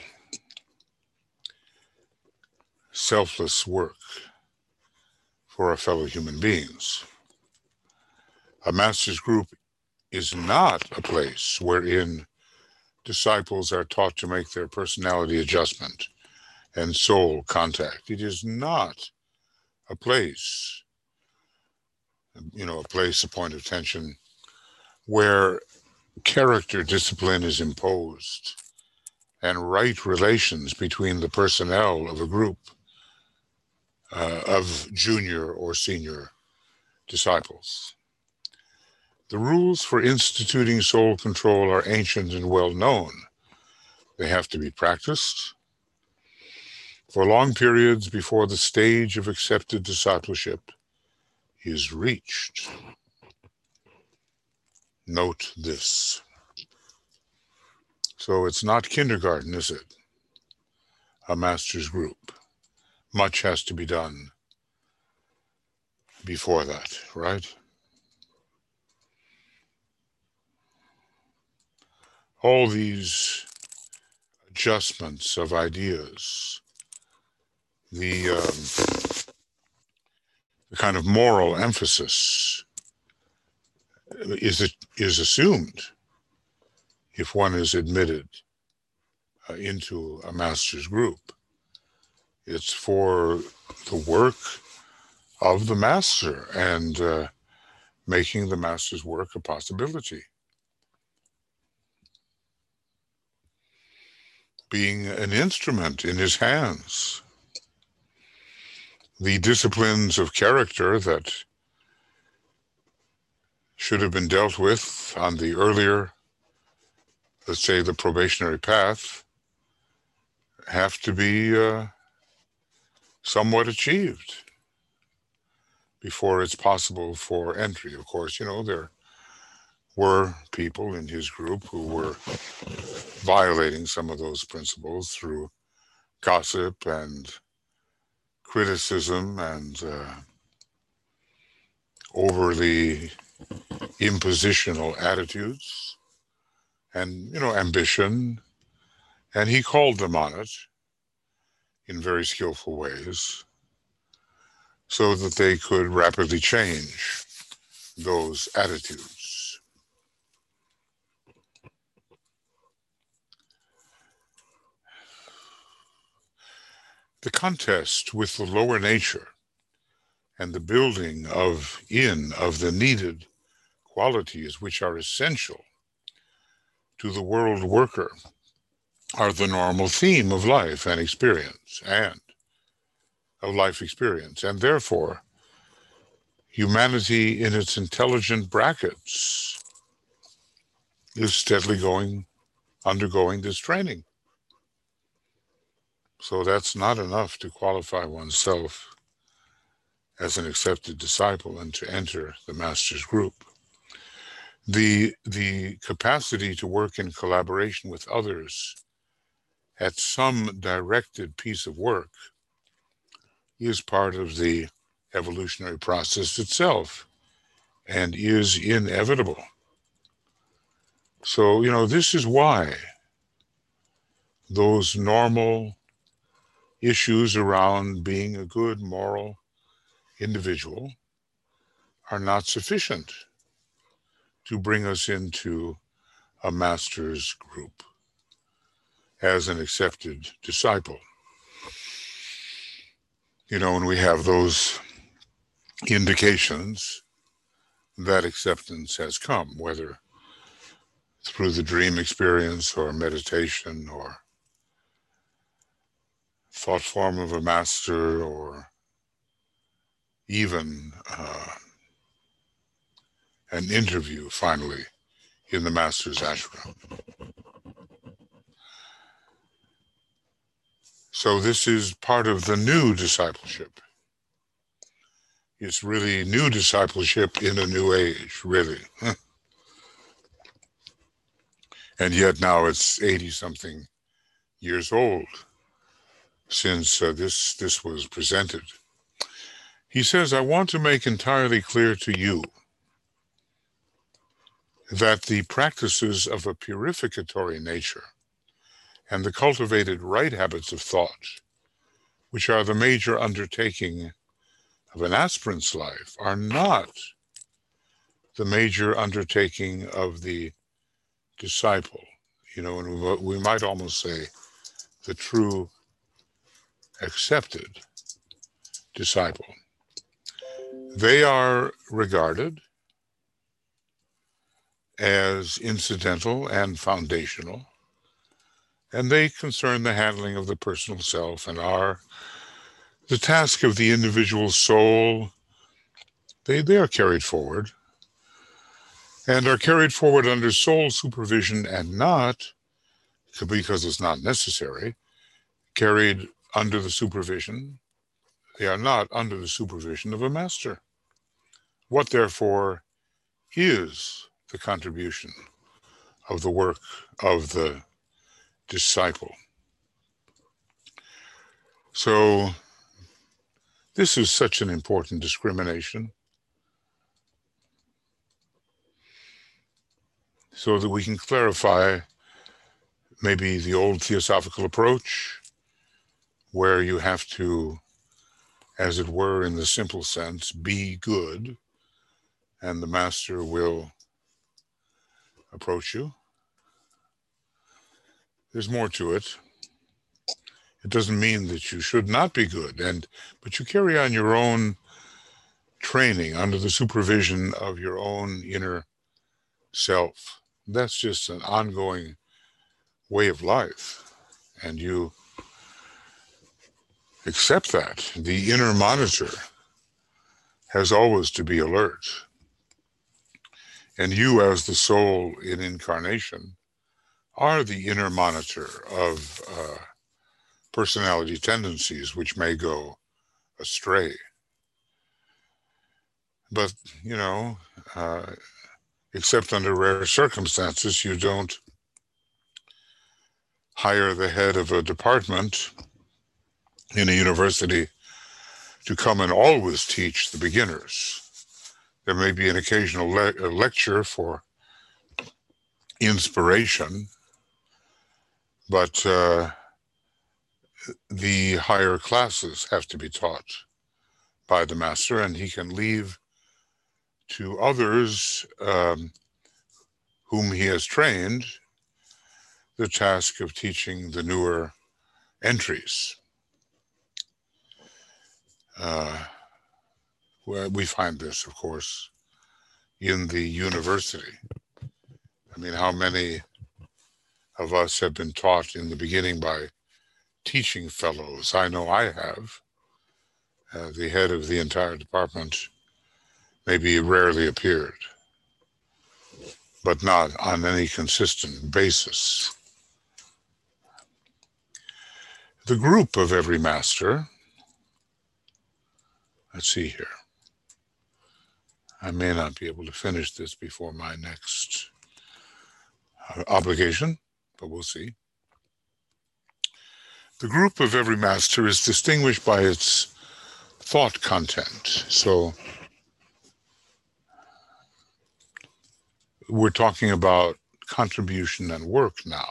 selfless work for our fellow human beings. A master's group is not a place wherein disciples are taught to make their personality adjustment and soul contact. It is not a place, a point of tension where character discipline is imposed and right relations between the personnel of a group of junior or senior disciples. The rules for instituting soul control are ancient and well known. They have to be practiced for long periods before the stage of accepted discipleship is reached. Note this. So it's not kindergarten, is it? A master's group. Much has to be done before that, right? All these adjustments of ideas, the kind of moral emphasis is assumed if one is admitted into a master's group. It's for the work of the master and making the master's work a possibility. Being an instrument in his hands. the disciplines of character that should have been dealt with on the earlier, let's say, the probationary path, have to be somewhat achieved before it's possible for entry. Of course, there were people in his group who were violating some of those principles through gossip and criticism and overly impositional attitudes and, ambition. And he called them on it in very skillful ways so that they could rapidly change those attitudes. The contest with the lower nature and the building of the needed qualities which are essential to the world worker are the normal theme of life and experience and of life experience. And therefore, humanity in its intelligent brackets is steadily undergoing this training. So that's not enough to qualify oneself as an accepted disciple and to enter the master's group. The capacity to work in collaboration with others at some directed piece of work is part of the evolutionary process itself and is inevitable. So, this is why those normal issues around being a good moral individual are not sufficient to bring us into a master's group as an accepted disciple. When we have those indications that acceptance has come, whether through the dream experience or meditation or thought form of a master or even an interview finally in the master's ashram. So this is part of the new discipleship. It's really new discipleship in a new age, really. And yet now it's 80-something years old since this was presented. He says, I want to make entirely clear to you that the practices of a purificatory nature and the cultivated right habits of thought, which are the major undertaking of an aspirant's life, are not the major undertaking of the disciple. And we might almost say the true accepted disciple. They are regarded as incidental and foundational, and they concern the handling of the personal self and are the task of the individual soul. They are carried forward and are carried forward under soul supervision and not, because it's not necessary, carried under the supervision. They are not under the supervision of a master. What, therefore, is the contribution of the work of the disciple? So this is such an important discrimination so that we can clarify maybe the old theosophical approach where you have to, as it were, in the simple sense, be good, and the master will approach you. There's more to it. It doesn't mean that you should not be good, but you carry on your own training under the supervision of your own inner self. That's just an ongoing way of life. And you Except that the inner monitor has always to be alert. And you, as the soul in incarnation, are the inner monitor of personality tendencies which may go astray. But, you know, except under rare circumstances, you don't hire the head of a department in a university to come and always teach the beginners. There may be an occasional lecture for inspiration, but the higher classes have to be taught by the master, and he can leave to others whom he has trained the task of teaching the newer entries. We find this, of course, in the university. I mean, how many of us have been taught in the beginning by teaching fellows? I know I have. The head of the entire department maybe rarely appeared, but not on any consistent basis. The group of every master, let's see here. I may not be able to finish this before my next obligation, but we'll see. The group of every master is distinguished by its thought content. So we're talking about contribution and work now.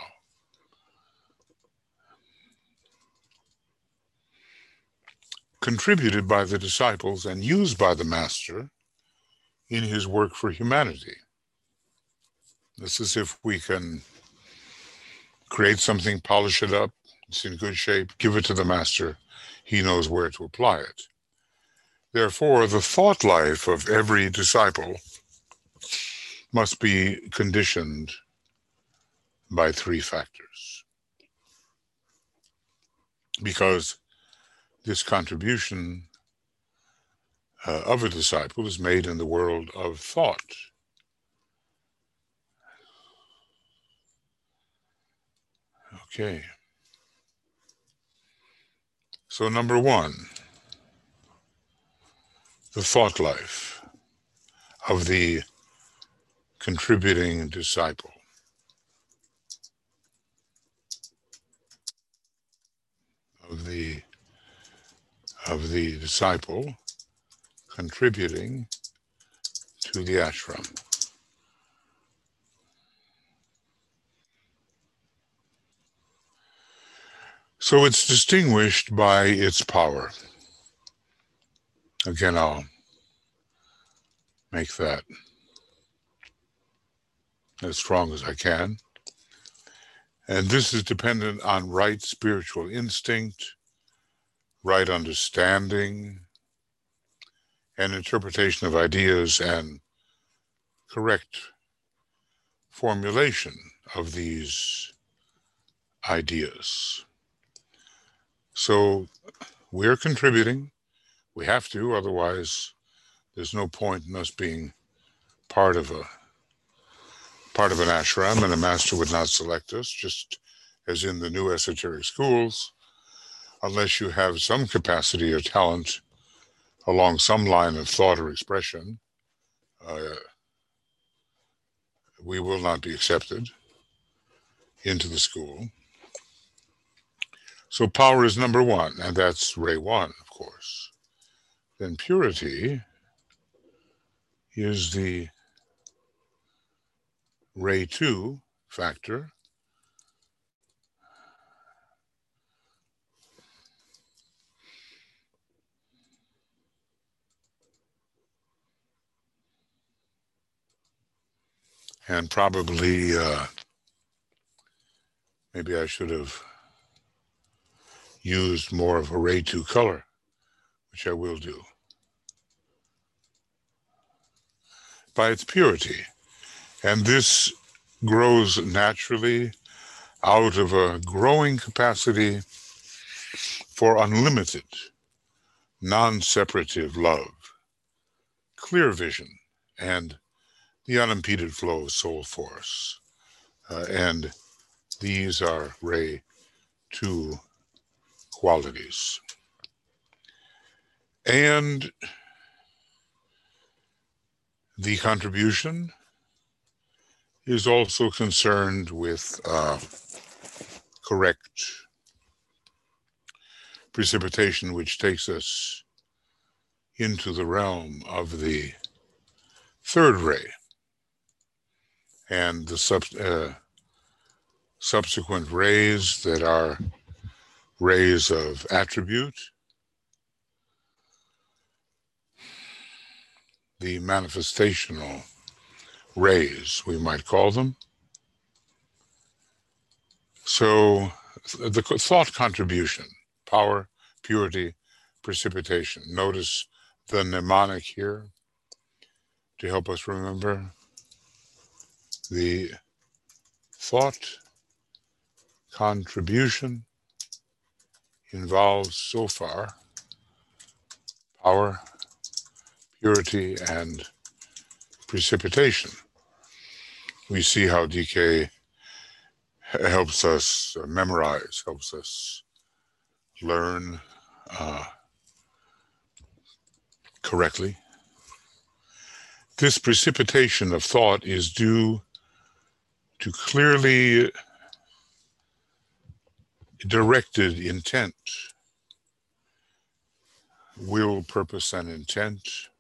Contributed by the disciples and used by the master in his work for humanity. This is if we can create something, polish it up, it's in good shape, give it to the master, he knows where to apply it. Therefore, the thought life of every disciple must be conditioned by three factors. Because this contribution of a disciple is made in the world of thought. Okay. So number one, the thought life of the contributing disciple. Of the disciple contributing to the ashram. So it's distinguished by its power. Again, I'll make that as strong as I can. And this is dependent on right spiritual instinct, right understanding, and interpretation of ideas, and correct formulation of these ideas. So we're contributing. We have to, otherwise there's no point in us being part of an ashram, and a master would not select us, just as in the new esoteric schools, unless you have some capacity or talent along some line of thought or expression, we will not be accepted into the school. So power is number one, and that's Ray 1, of course. Then purity is the Ray 2 factor. And probably, maybe I should have used more of a Ray 2 color, which I will do. By its purity. And this grows naturally out of a growing capacity for unlimited, non-separative love, clear vision, and the unimpeded flow of soul force. And these are Ray 2 qualities. And the contribution is also concerned with correct precipitation, which takes us into the realm of the third ray and the subsequent rays that are rays of attribute, the manifestational rays, we might call them. So the thought contribution, power, purity, precipitation. Notice the mnemonic here to help us remember. The thought contribution involves so far power, purity, and precipitation. We see how DK helps us memorize, helps us learn correctly. This precipitation of thought is due to clearly directed intent, will, purpose, and intent,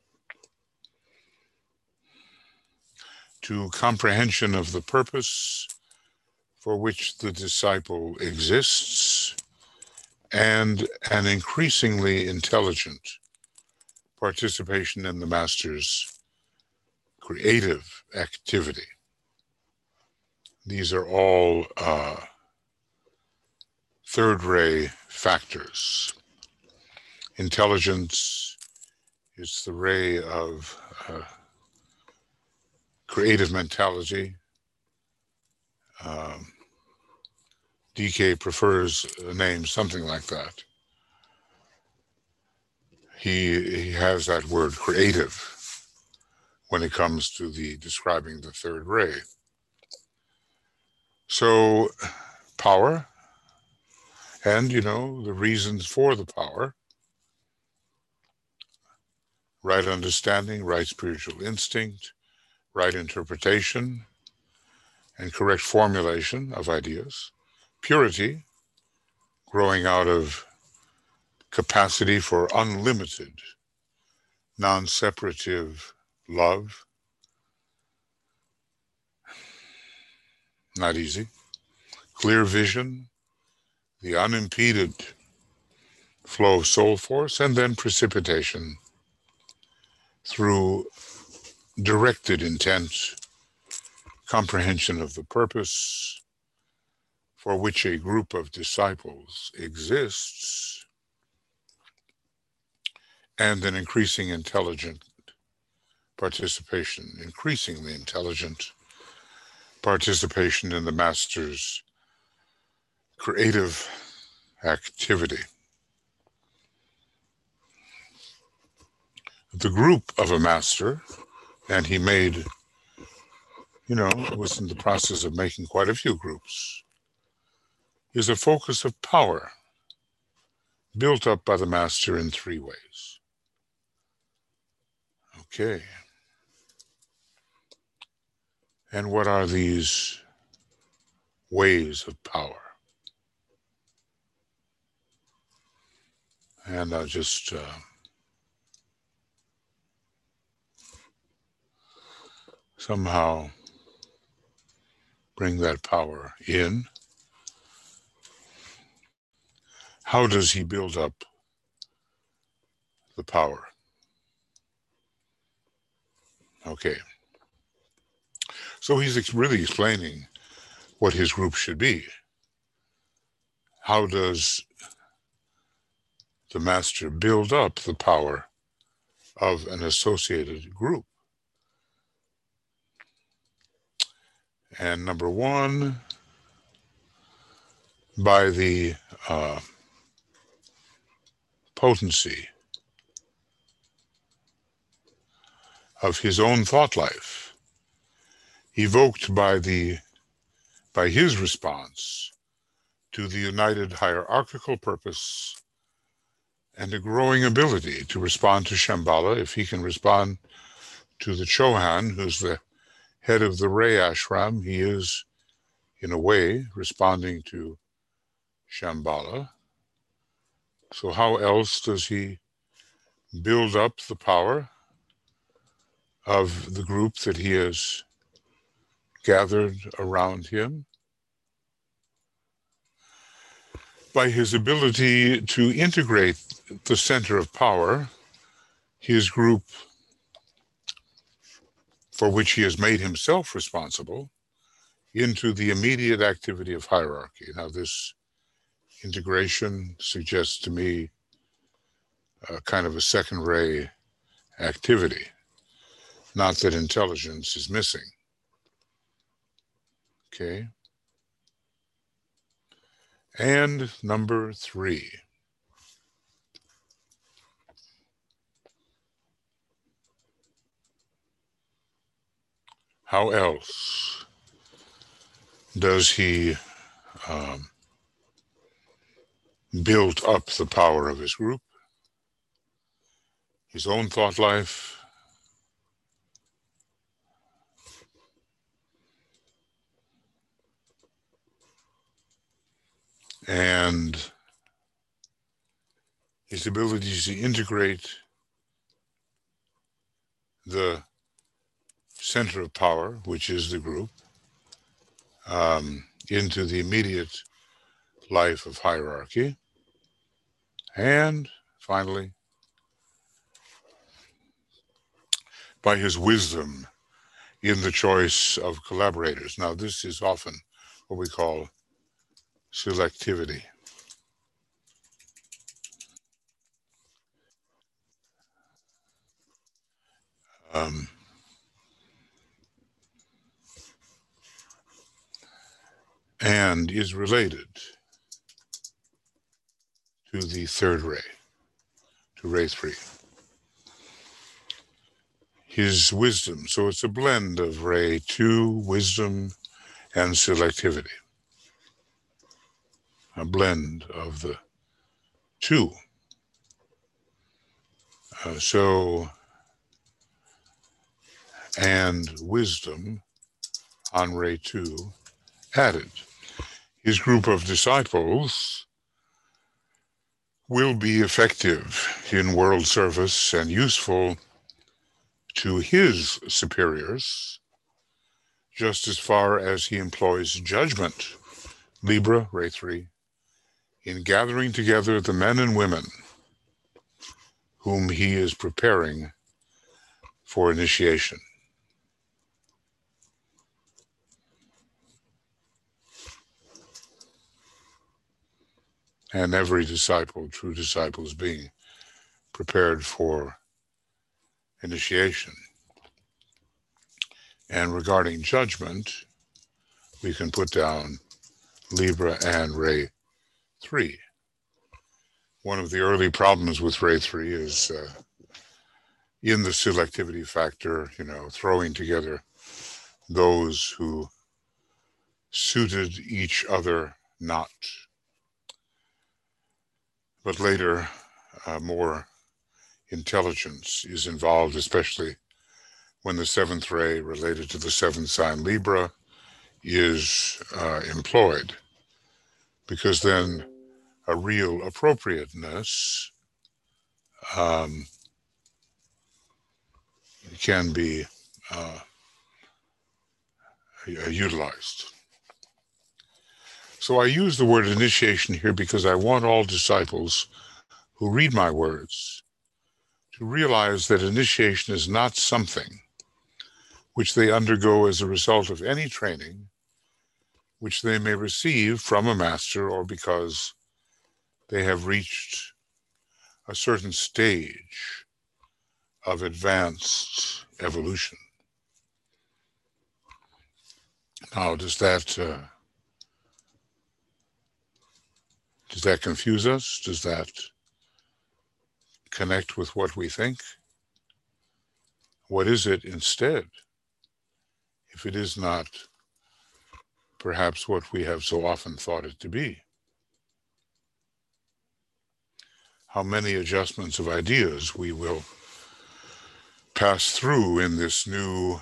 to comprehension of the purpose for which the disciple exists, and an increasingly intelligent participation in the master's creative activity. These are all third ray factors. Intelligence is the ray of creative mentality. DK prefers a name something like that. He has that word creative when it comes to describing the third ray. So power, and the reasons for the power: right understanding, right spiritual instinct, right interpretation, and correct formulation of ideas. Purity, growing out of capacity for unlimited, non-separative love. Not easy. Clear vision, the unimpeded flow of soul force, and then precipitation through directed intent, comprehension of the purpose for which a group of disciples exists, and an increasingly intelligent participation in the master's creative activity. The group of a master, and he made, was in the process of making quite a few groups, is a focus of power built up by the master in three ways. Okay. And what are these ways of power? And I'll just somehow bring that power in. How does he build up the power? Okay. So he's really explaining what his group should be. How does the master build up the power of an associated group? And number one, by the potency of his own thought life, evoked by his response to the united hierarchical purpose and a growing ability to respond to Shambhala. If he can respond to the Chohan, who's the head of the Ray ashram, he is, in a way, responding to Shambhala. So how else does he build up the power of the group that he has gathered around him? By his ability to integrate the center of power, his group, for which he has made himself responsible, into the immediate activity of hierarchy. Now, this integration suggests to me a kind of a second-ray activity, not that intelligence is missing. Okay? And number 3. How else does he build up the power of his group, his own thought life, and his ability to integrate the center of power, which is the group, into the immediate life of hierarchy. And finally, by his wisdom in the choice of collaborators. Now, this is often what we call selectivity. And is related to the third ray, to ray 3. His wisdom, so it's a blend of ray 2, wisdom, and selectivity. A blend of the two. And wisdom on ray 2 added. His group of disciples will be effective in world service and useful to his superiors, just as far as he employs judgment, Libra, ray 3, in gathering together the men and women whom he is preparing for initiation. And every disciple, true disciple, is being prepared for initiation. And regarding judgment, we can put down Libra and ray 3. One of the early problems with ray 3 is in the selectivity factor, throwing together those who suited each other not. But later, more intelligence is involved, especially when the seventh ray related to the seventh sign Libra is employed, because then a real appropriateness can be utilized. So I use the word initiation here because I want all disciples who read my words to realize that initiation is not something which they undergo as a result of any training which they may receive from a master or because they have reached a certain stage of advanced evolution. Now, does that confuse us? Does that connect with what we think? What is it instead, if it is not perhaps what we have so often thought it to be? How many adjustments of ideas we will pass through in this new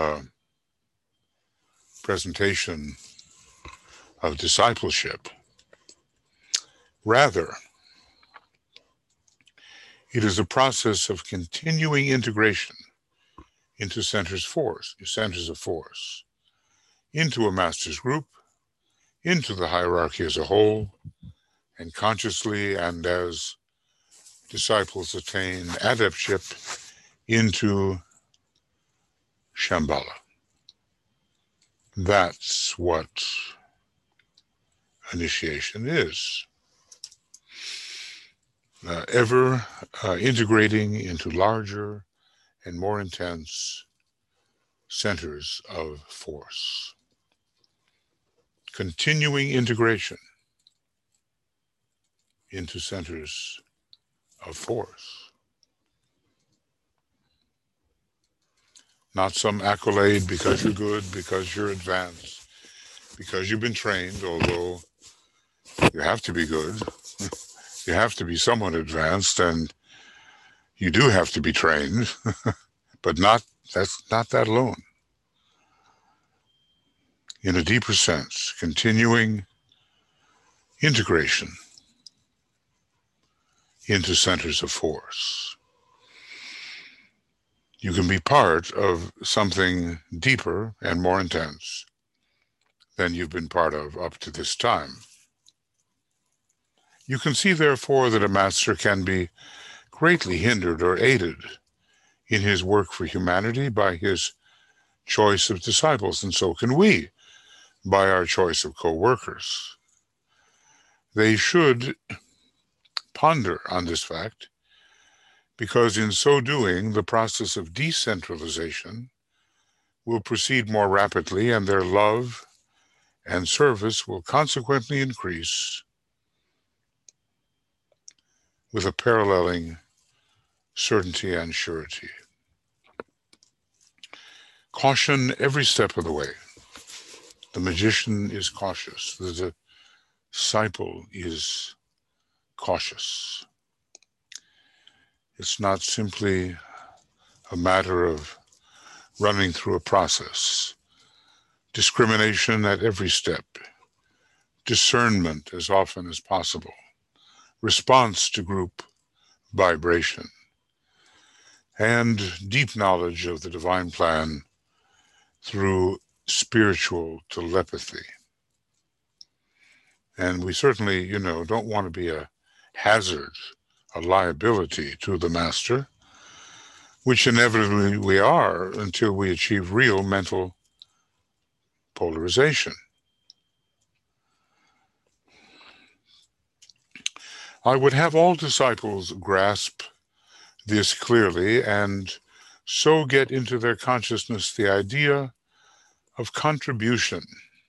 presentation of discipleship. Rather, it is a process of continuing integration into centers of force, into a master's group, into the hierarchy as a whole, and consciously and as disciples attain adeptship into Shambhala. That's what initiation is. Ever integrating into larger and more intense centers of force. Continuing integration into centers of force. Not some accolade because you're good, because you're advanced, because you've been trained, although you have to be good. You have to be somewhat advanced, and you do have to be trained, but that's not that alone. In a deeper sense, continuing integration into centers of force. You can be part of something deeper and more intense than you've been part of up to this time. You can see, therefore, that a master can be greatly hindered or aided in his work for humanity by his choice of disciples, and so can we by our choice of co-workers. They should ponder on this fact, because in so doing, the process of decentralization will proceed more rapidly, and their love and service will consequently increase with a paralleling certainty and surety. Caution every step of the way. The magician is cautious. The disciple is cautious. It's not simply a matter of running through a process. Discrimination at every step. Discernment as often as possible. Response to group vibration. And deep knowledge of the divine plan through spiritual telepathy. And we certainly, don't want to be a hazard, a liability to the master, which inevitably we are until we achieve real mental polarization. I would have all disciples grasp this clearly and so get into their consciousness the idea of contribution.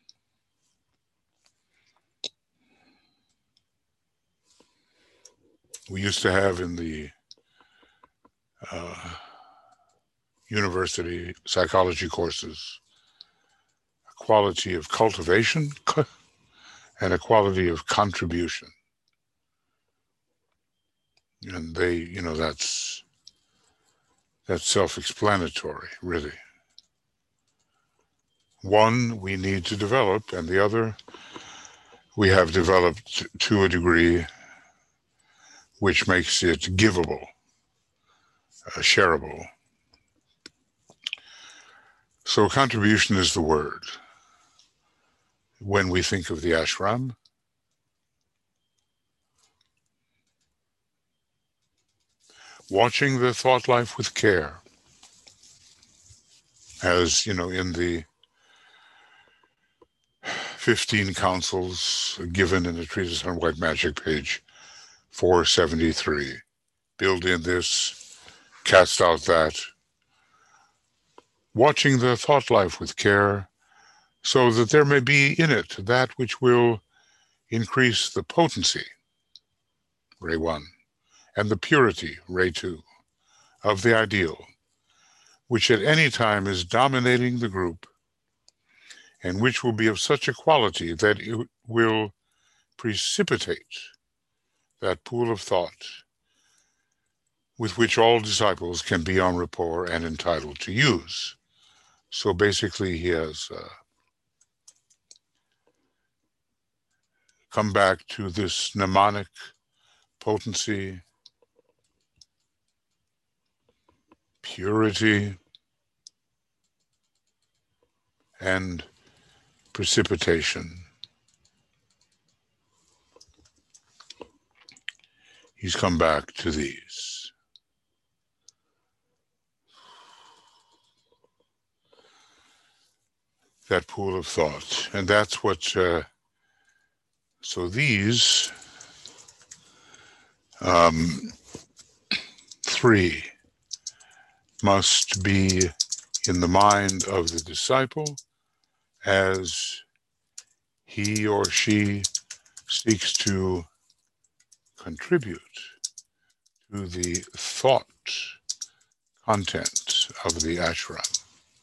We used to have in the university psychology courses a quality of cultivation and a quality of contribution. And that's self-explanatory, really. One we need to develop, and the other we have developed to a degree which makes it giveable, shareable. So contribution is the word. When we think of the ashram, watching the thought life with care, as in the 15 counsels given in the Treatise on White Magic, page 473. Build in this, cast out that. Watching the thought life with care, so that there may be in it that which will increase the potency, Ray 1, and the purity, Retu, of the ideal, which at any time is dominating the group, and which will be of such a quality that it will precipitate that pool of thought with which all disciples can be en rapport and entitled to use. So basically, he has come back to this mnemonic potency, purity, and precipitation. He's come back to these. That pool of thought. And that's what, so these three must be in the mind of the disciple as he or she seeks to contribute to the thought content of the ashram.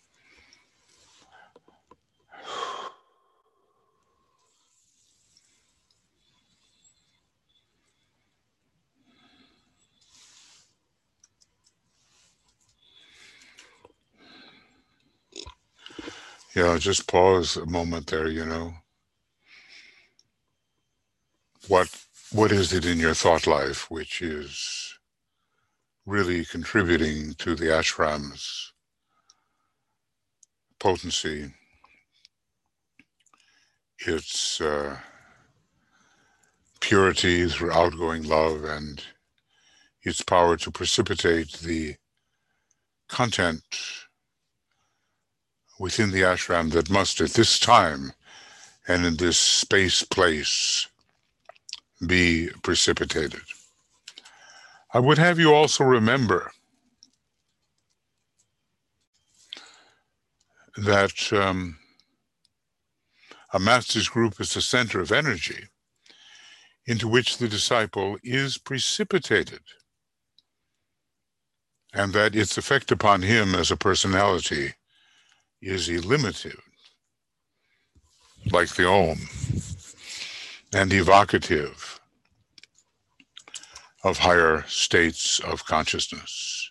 Yeah, just pause a moment there, What is it in your thought life which is really contributing to the ashram's potency, its purity through outgoing love, and its power to precipitate the content within the ashram that must at this time and in this space-place be precipitated. I would have you also remember that a master's group is the center of energy into which the disciple is precipitated, and that its effect upon him as a personality is illimited, like the Om, and evocative of higher states of consciousness.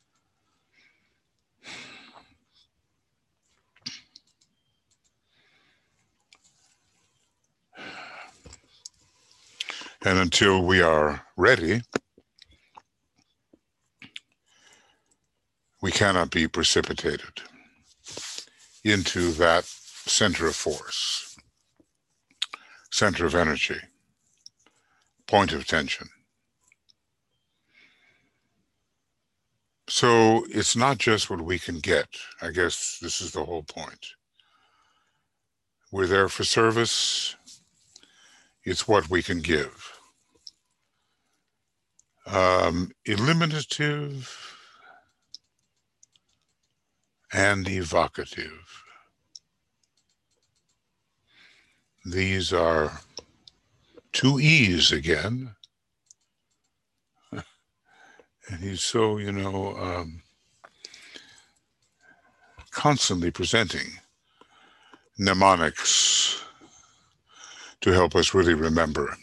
And until we are ready, we cannot be precipitated into that center of force, center of energy, point of tension. So it's not just what we can get. I guess this is the whole point. We're there for service. It's what we can give. Eliminative and evocative. These are two E's again. And he's so, constantly presenting mnemonics to help us really remember.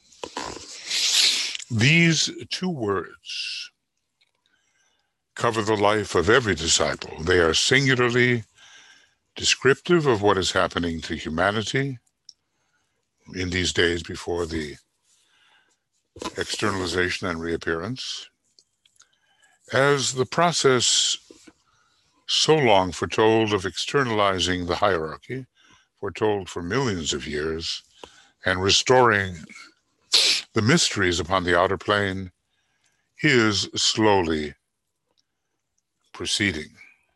These two words cover the life of every disciple. They are singularly descriptive of what is happening to humanity in these days before the externalization and reappearance, as the process so long foretold of externalizing the hierarchy, foretold for millions of years, and restoring the mysteries upon the outer plane, is slowly proceeding.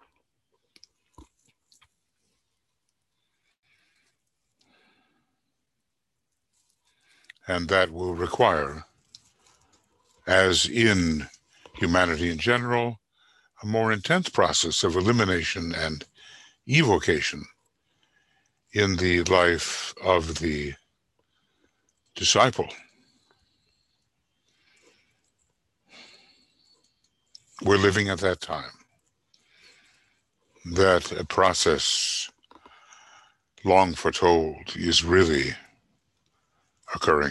And that will require, as in humanity in general, a more intense process of elimination and evocation in the life of the disciple. We're living at that time. That a process long foretold is really occurring.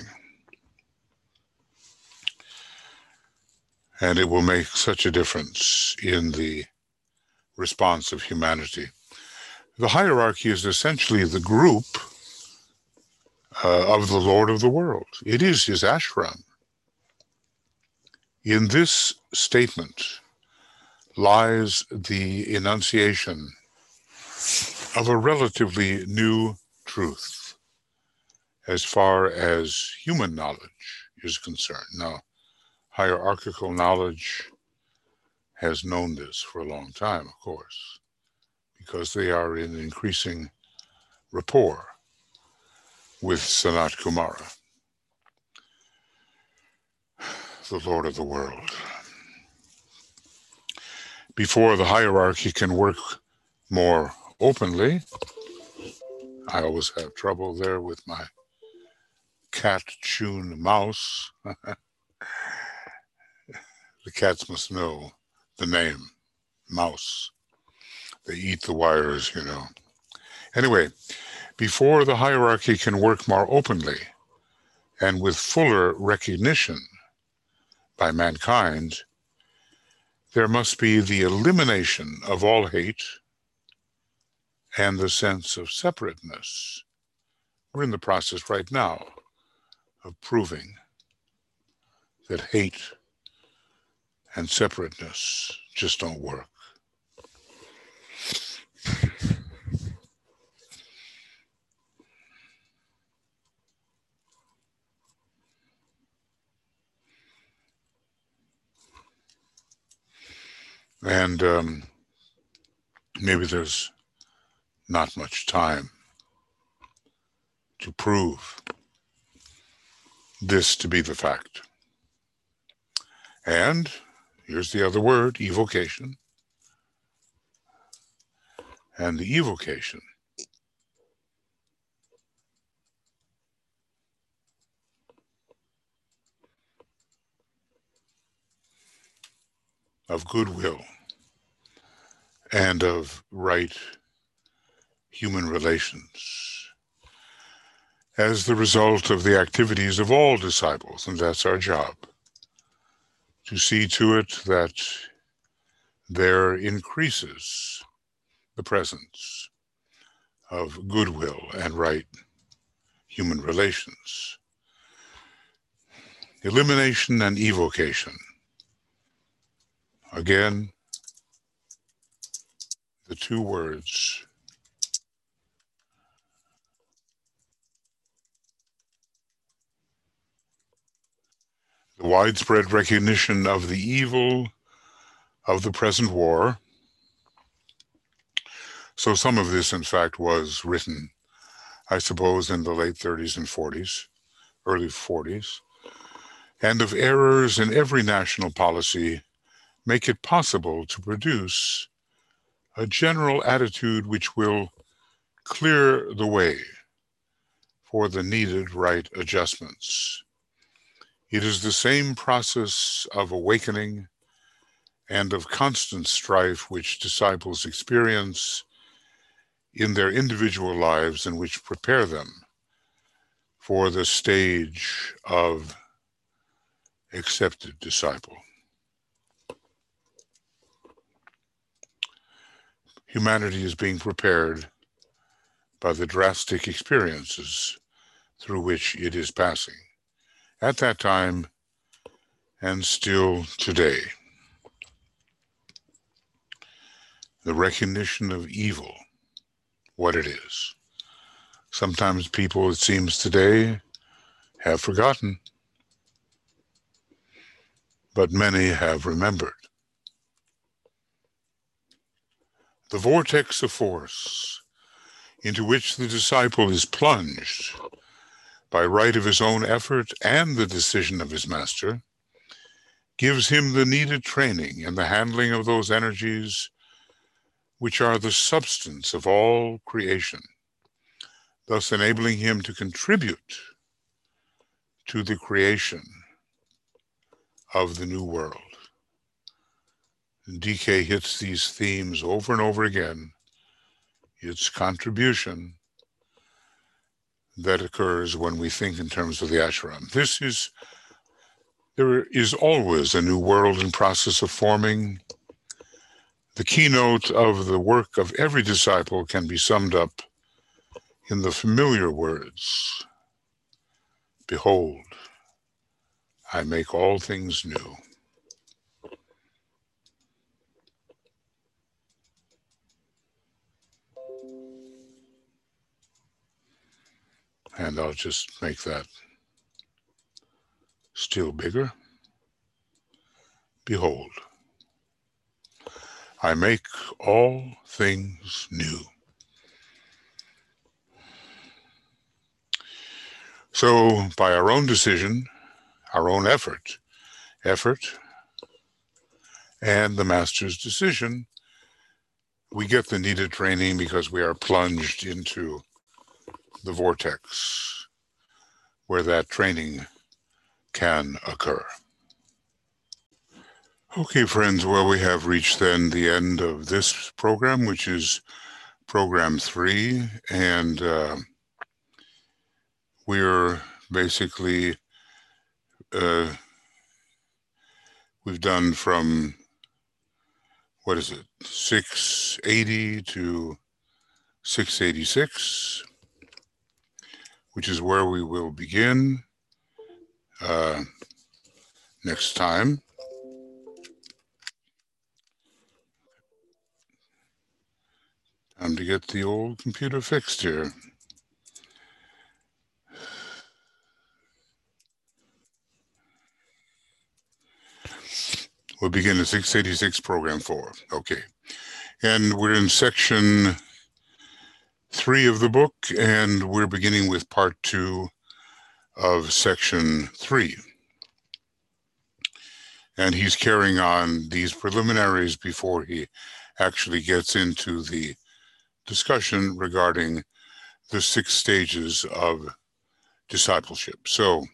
And it will make such a difference in the response of humanity. The hierarchy is essentially the group of the Lord of the world. It is his ashram. In this statement lies the enunciation of a relatively new truth as far as human knowledge is concerned. Now, hierarchical knowledge has known this for a long time, of course, because they are in increasing rapport with Sanat Kumara, the Lord of the world. Before the hierarchy can work more openly, I always have trouble there with my cat chewing mouse. The cats must know the name, mouse. They eat the wires, you know. Anyway, before the hierarchy can work more openly and with fuller recognition by mankind, there must be the elimination of all hate and the sense of separateness. We're in the process right now of proving that hate and separateness just don't work. And maybe there's not much time to prove this to be the fact. And here's the other word, evocation. And the evocation of goodwill and of right human relations as the result of the activities of all disciples, and that's our job, to see to it that there increases the presence of goodwill and right human relations. Elimination and evocation. Again, the two words. The widespread recognition of the evil of the present war. So some of this, in fact, was written, I suppose, in the late 30s and 40s, early 40s, and of errors in every national policy make it possible to produce a general attitude which will clear the way for the needed right adjustments. It is the same process of awakening and of constant strife which disciples experience in their individual lives and which prepare them for the stage of accepted disciple. Humanity is being prepared by the drastic experiences through which it is passing at that time and still today. The recognition of evil, what it is. Sometimes people, it seems today, have forgotten, but many have remembered. The vortex of force into which the disciple is plunged by right of his own effort and the decision of his master gives him the needed training in the handling of those energies which are the substance of all creation, thus enabling him to contribute to the creation of the new world. DK hits these themes over and over again. Its contribution that occurs when we think in terms of the ashram. There is always a new world in process of forming. The keynote of the work of every disciple can be summed up in the familiar words, "Behold, I make all things new." And I'll just make that still bigger. Behold, I make all things new. So by our own decision, our own effort, and the Master's decision, we get the needed training because we are plunged into the vortex where that training can occur. Okay, friends, well, we have reached then the end of this program, which is program 3, and we're basically, we've done from, 680 to 686, which is where we will begin next time. Time to get the old computer fixed here. We'll begin at 686, program 4. Okay. And we're in section 3 of the book, and we're beginning with part 2 of section 3. And he's carrying on these preliminaries before he actually gets into the discussion regarding the 6 stages of discipleship. So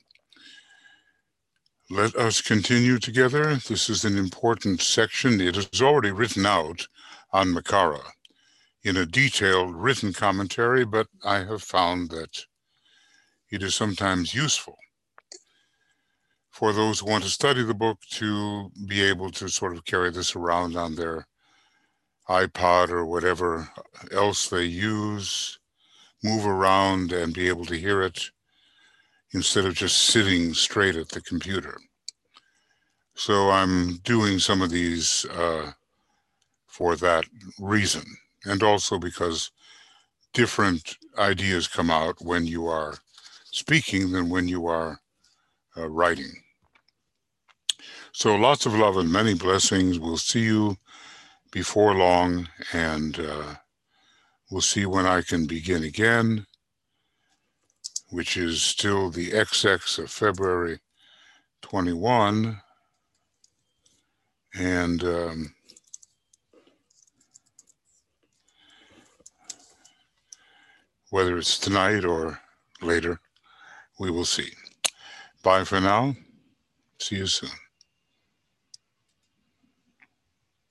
let us continue together. This is an important section. It is already written out on Makara in a detailed written commentary, but I have found that it is sometimes useful for those who want to study the book to be able to sort of carry this around on their iPod or whatever else they use, move around and be able to hear it instead of just sitting straight at the computer. So I'm doing some of these for that reason, and also because different ideas come out when you are speaking than when you are writing. So lots of love and many blessings. We'll see you before long, and we'll see when I can begin again, which is still the XX of February 21. And whether it's tonight or later, we will see. Bye for now. See you soon.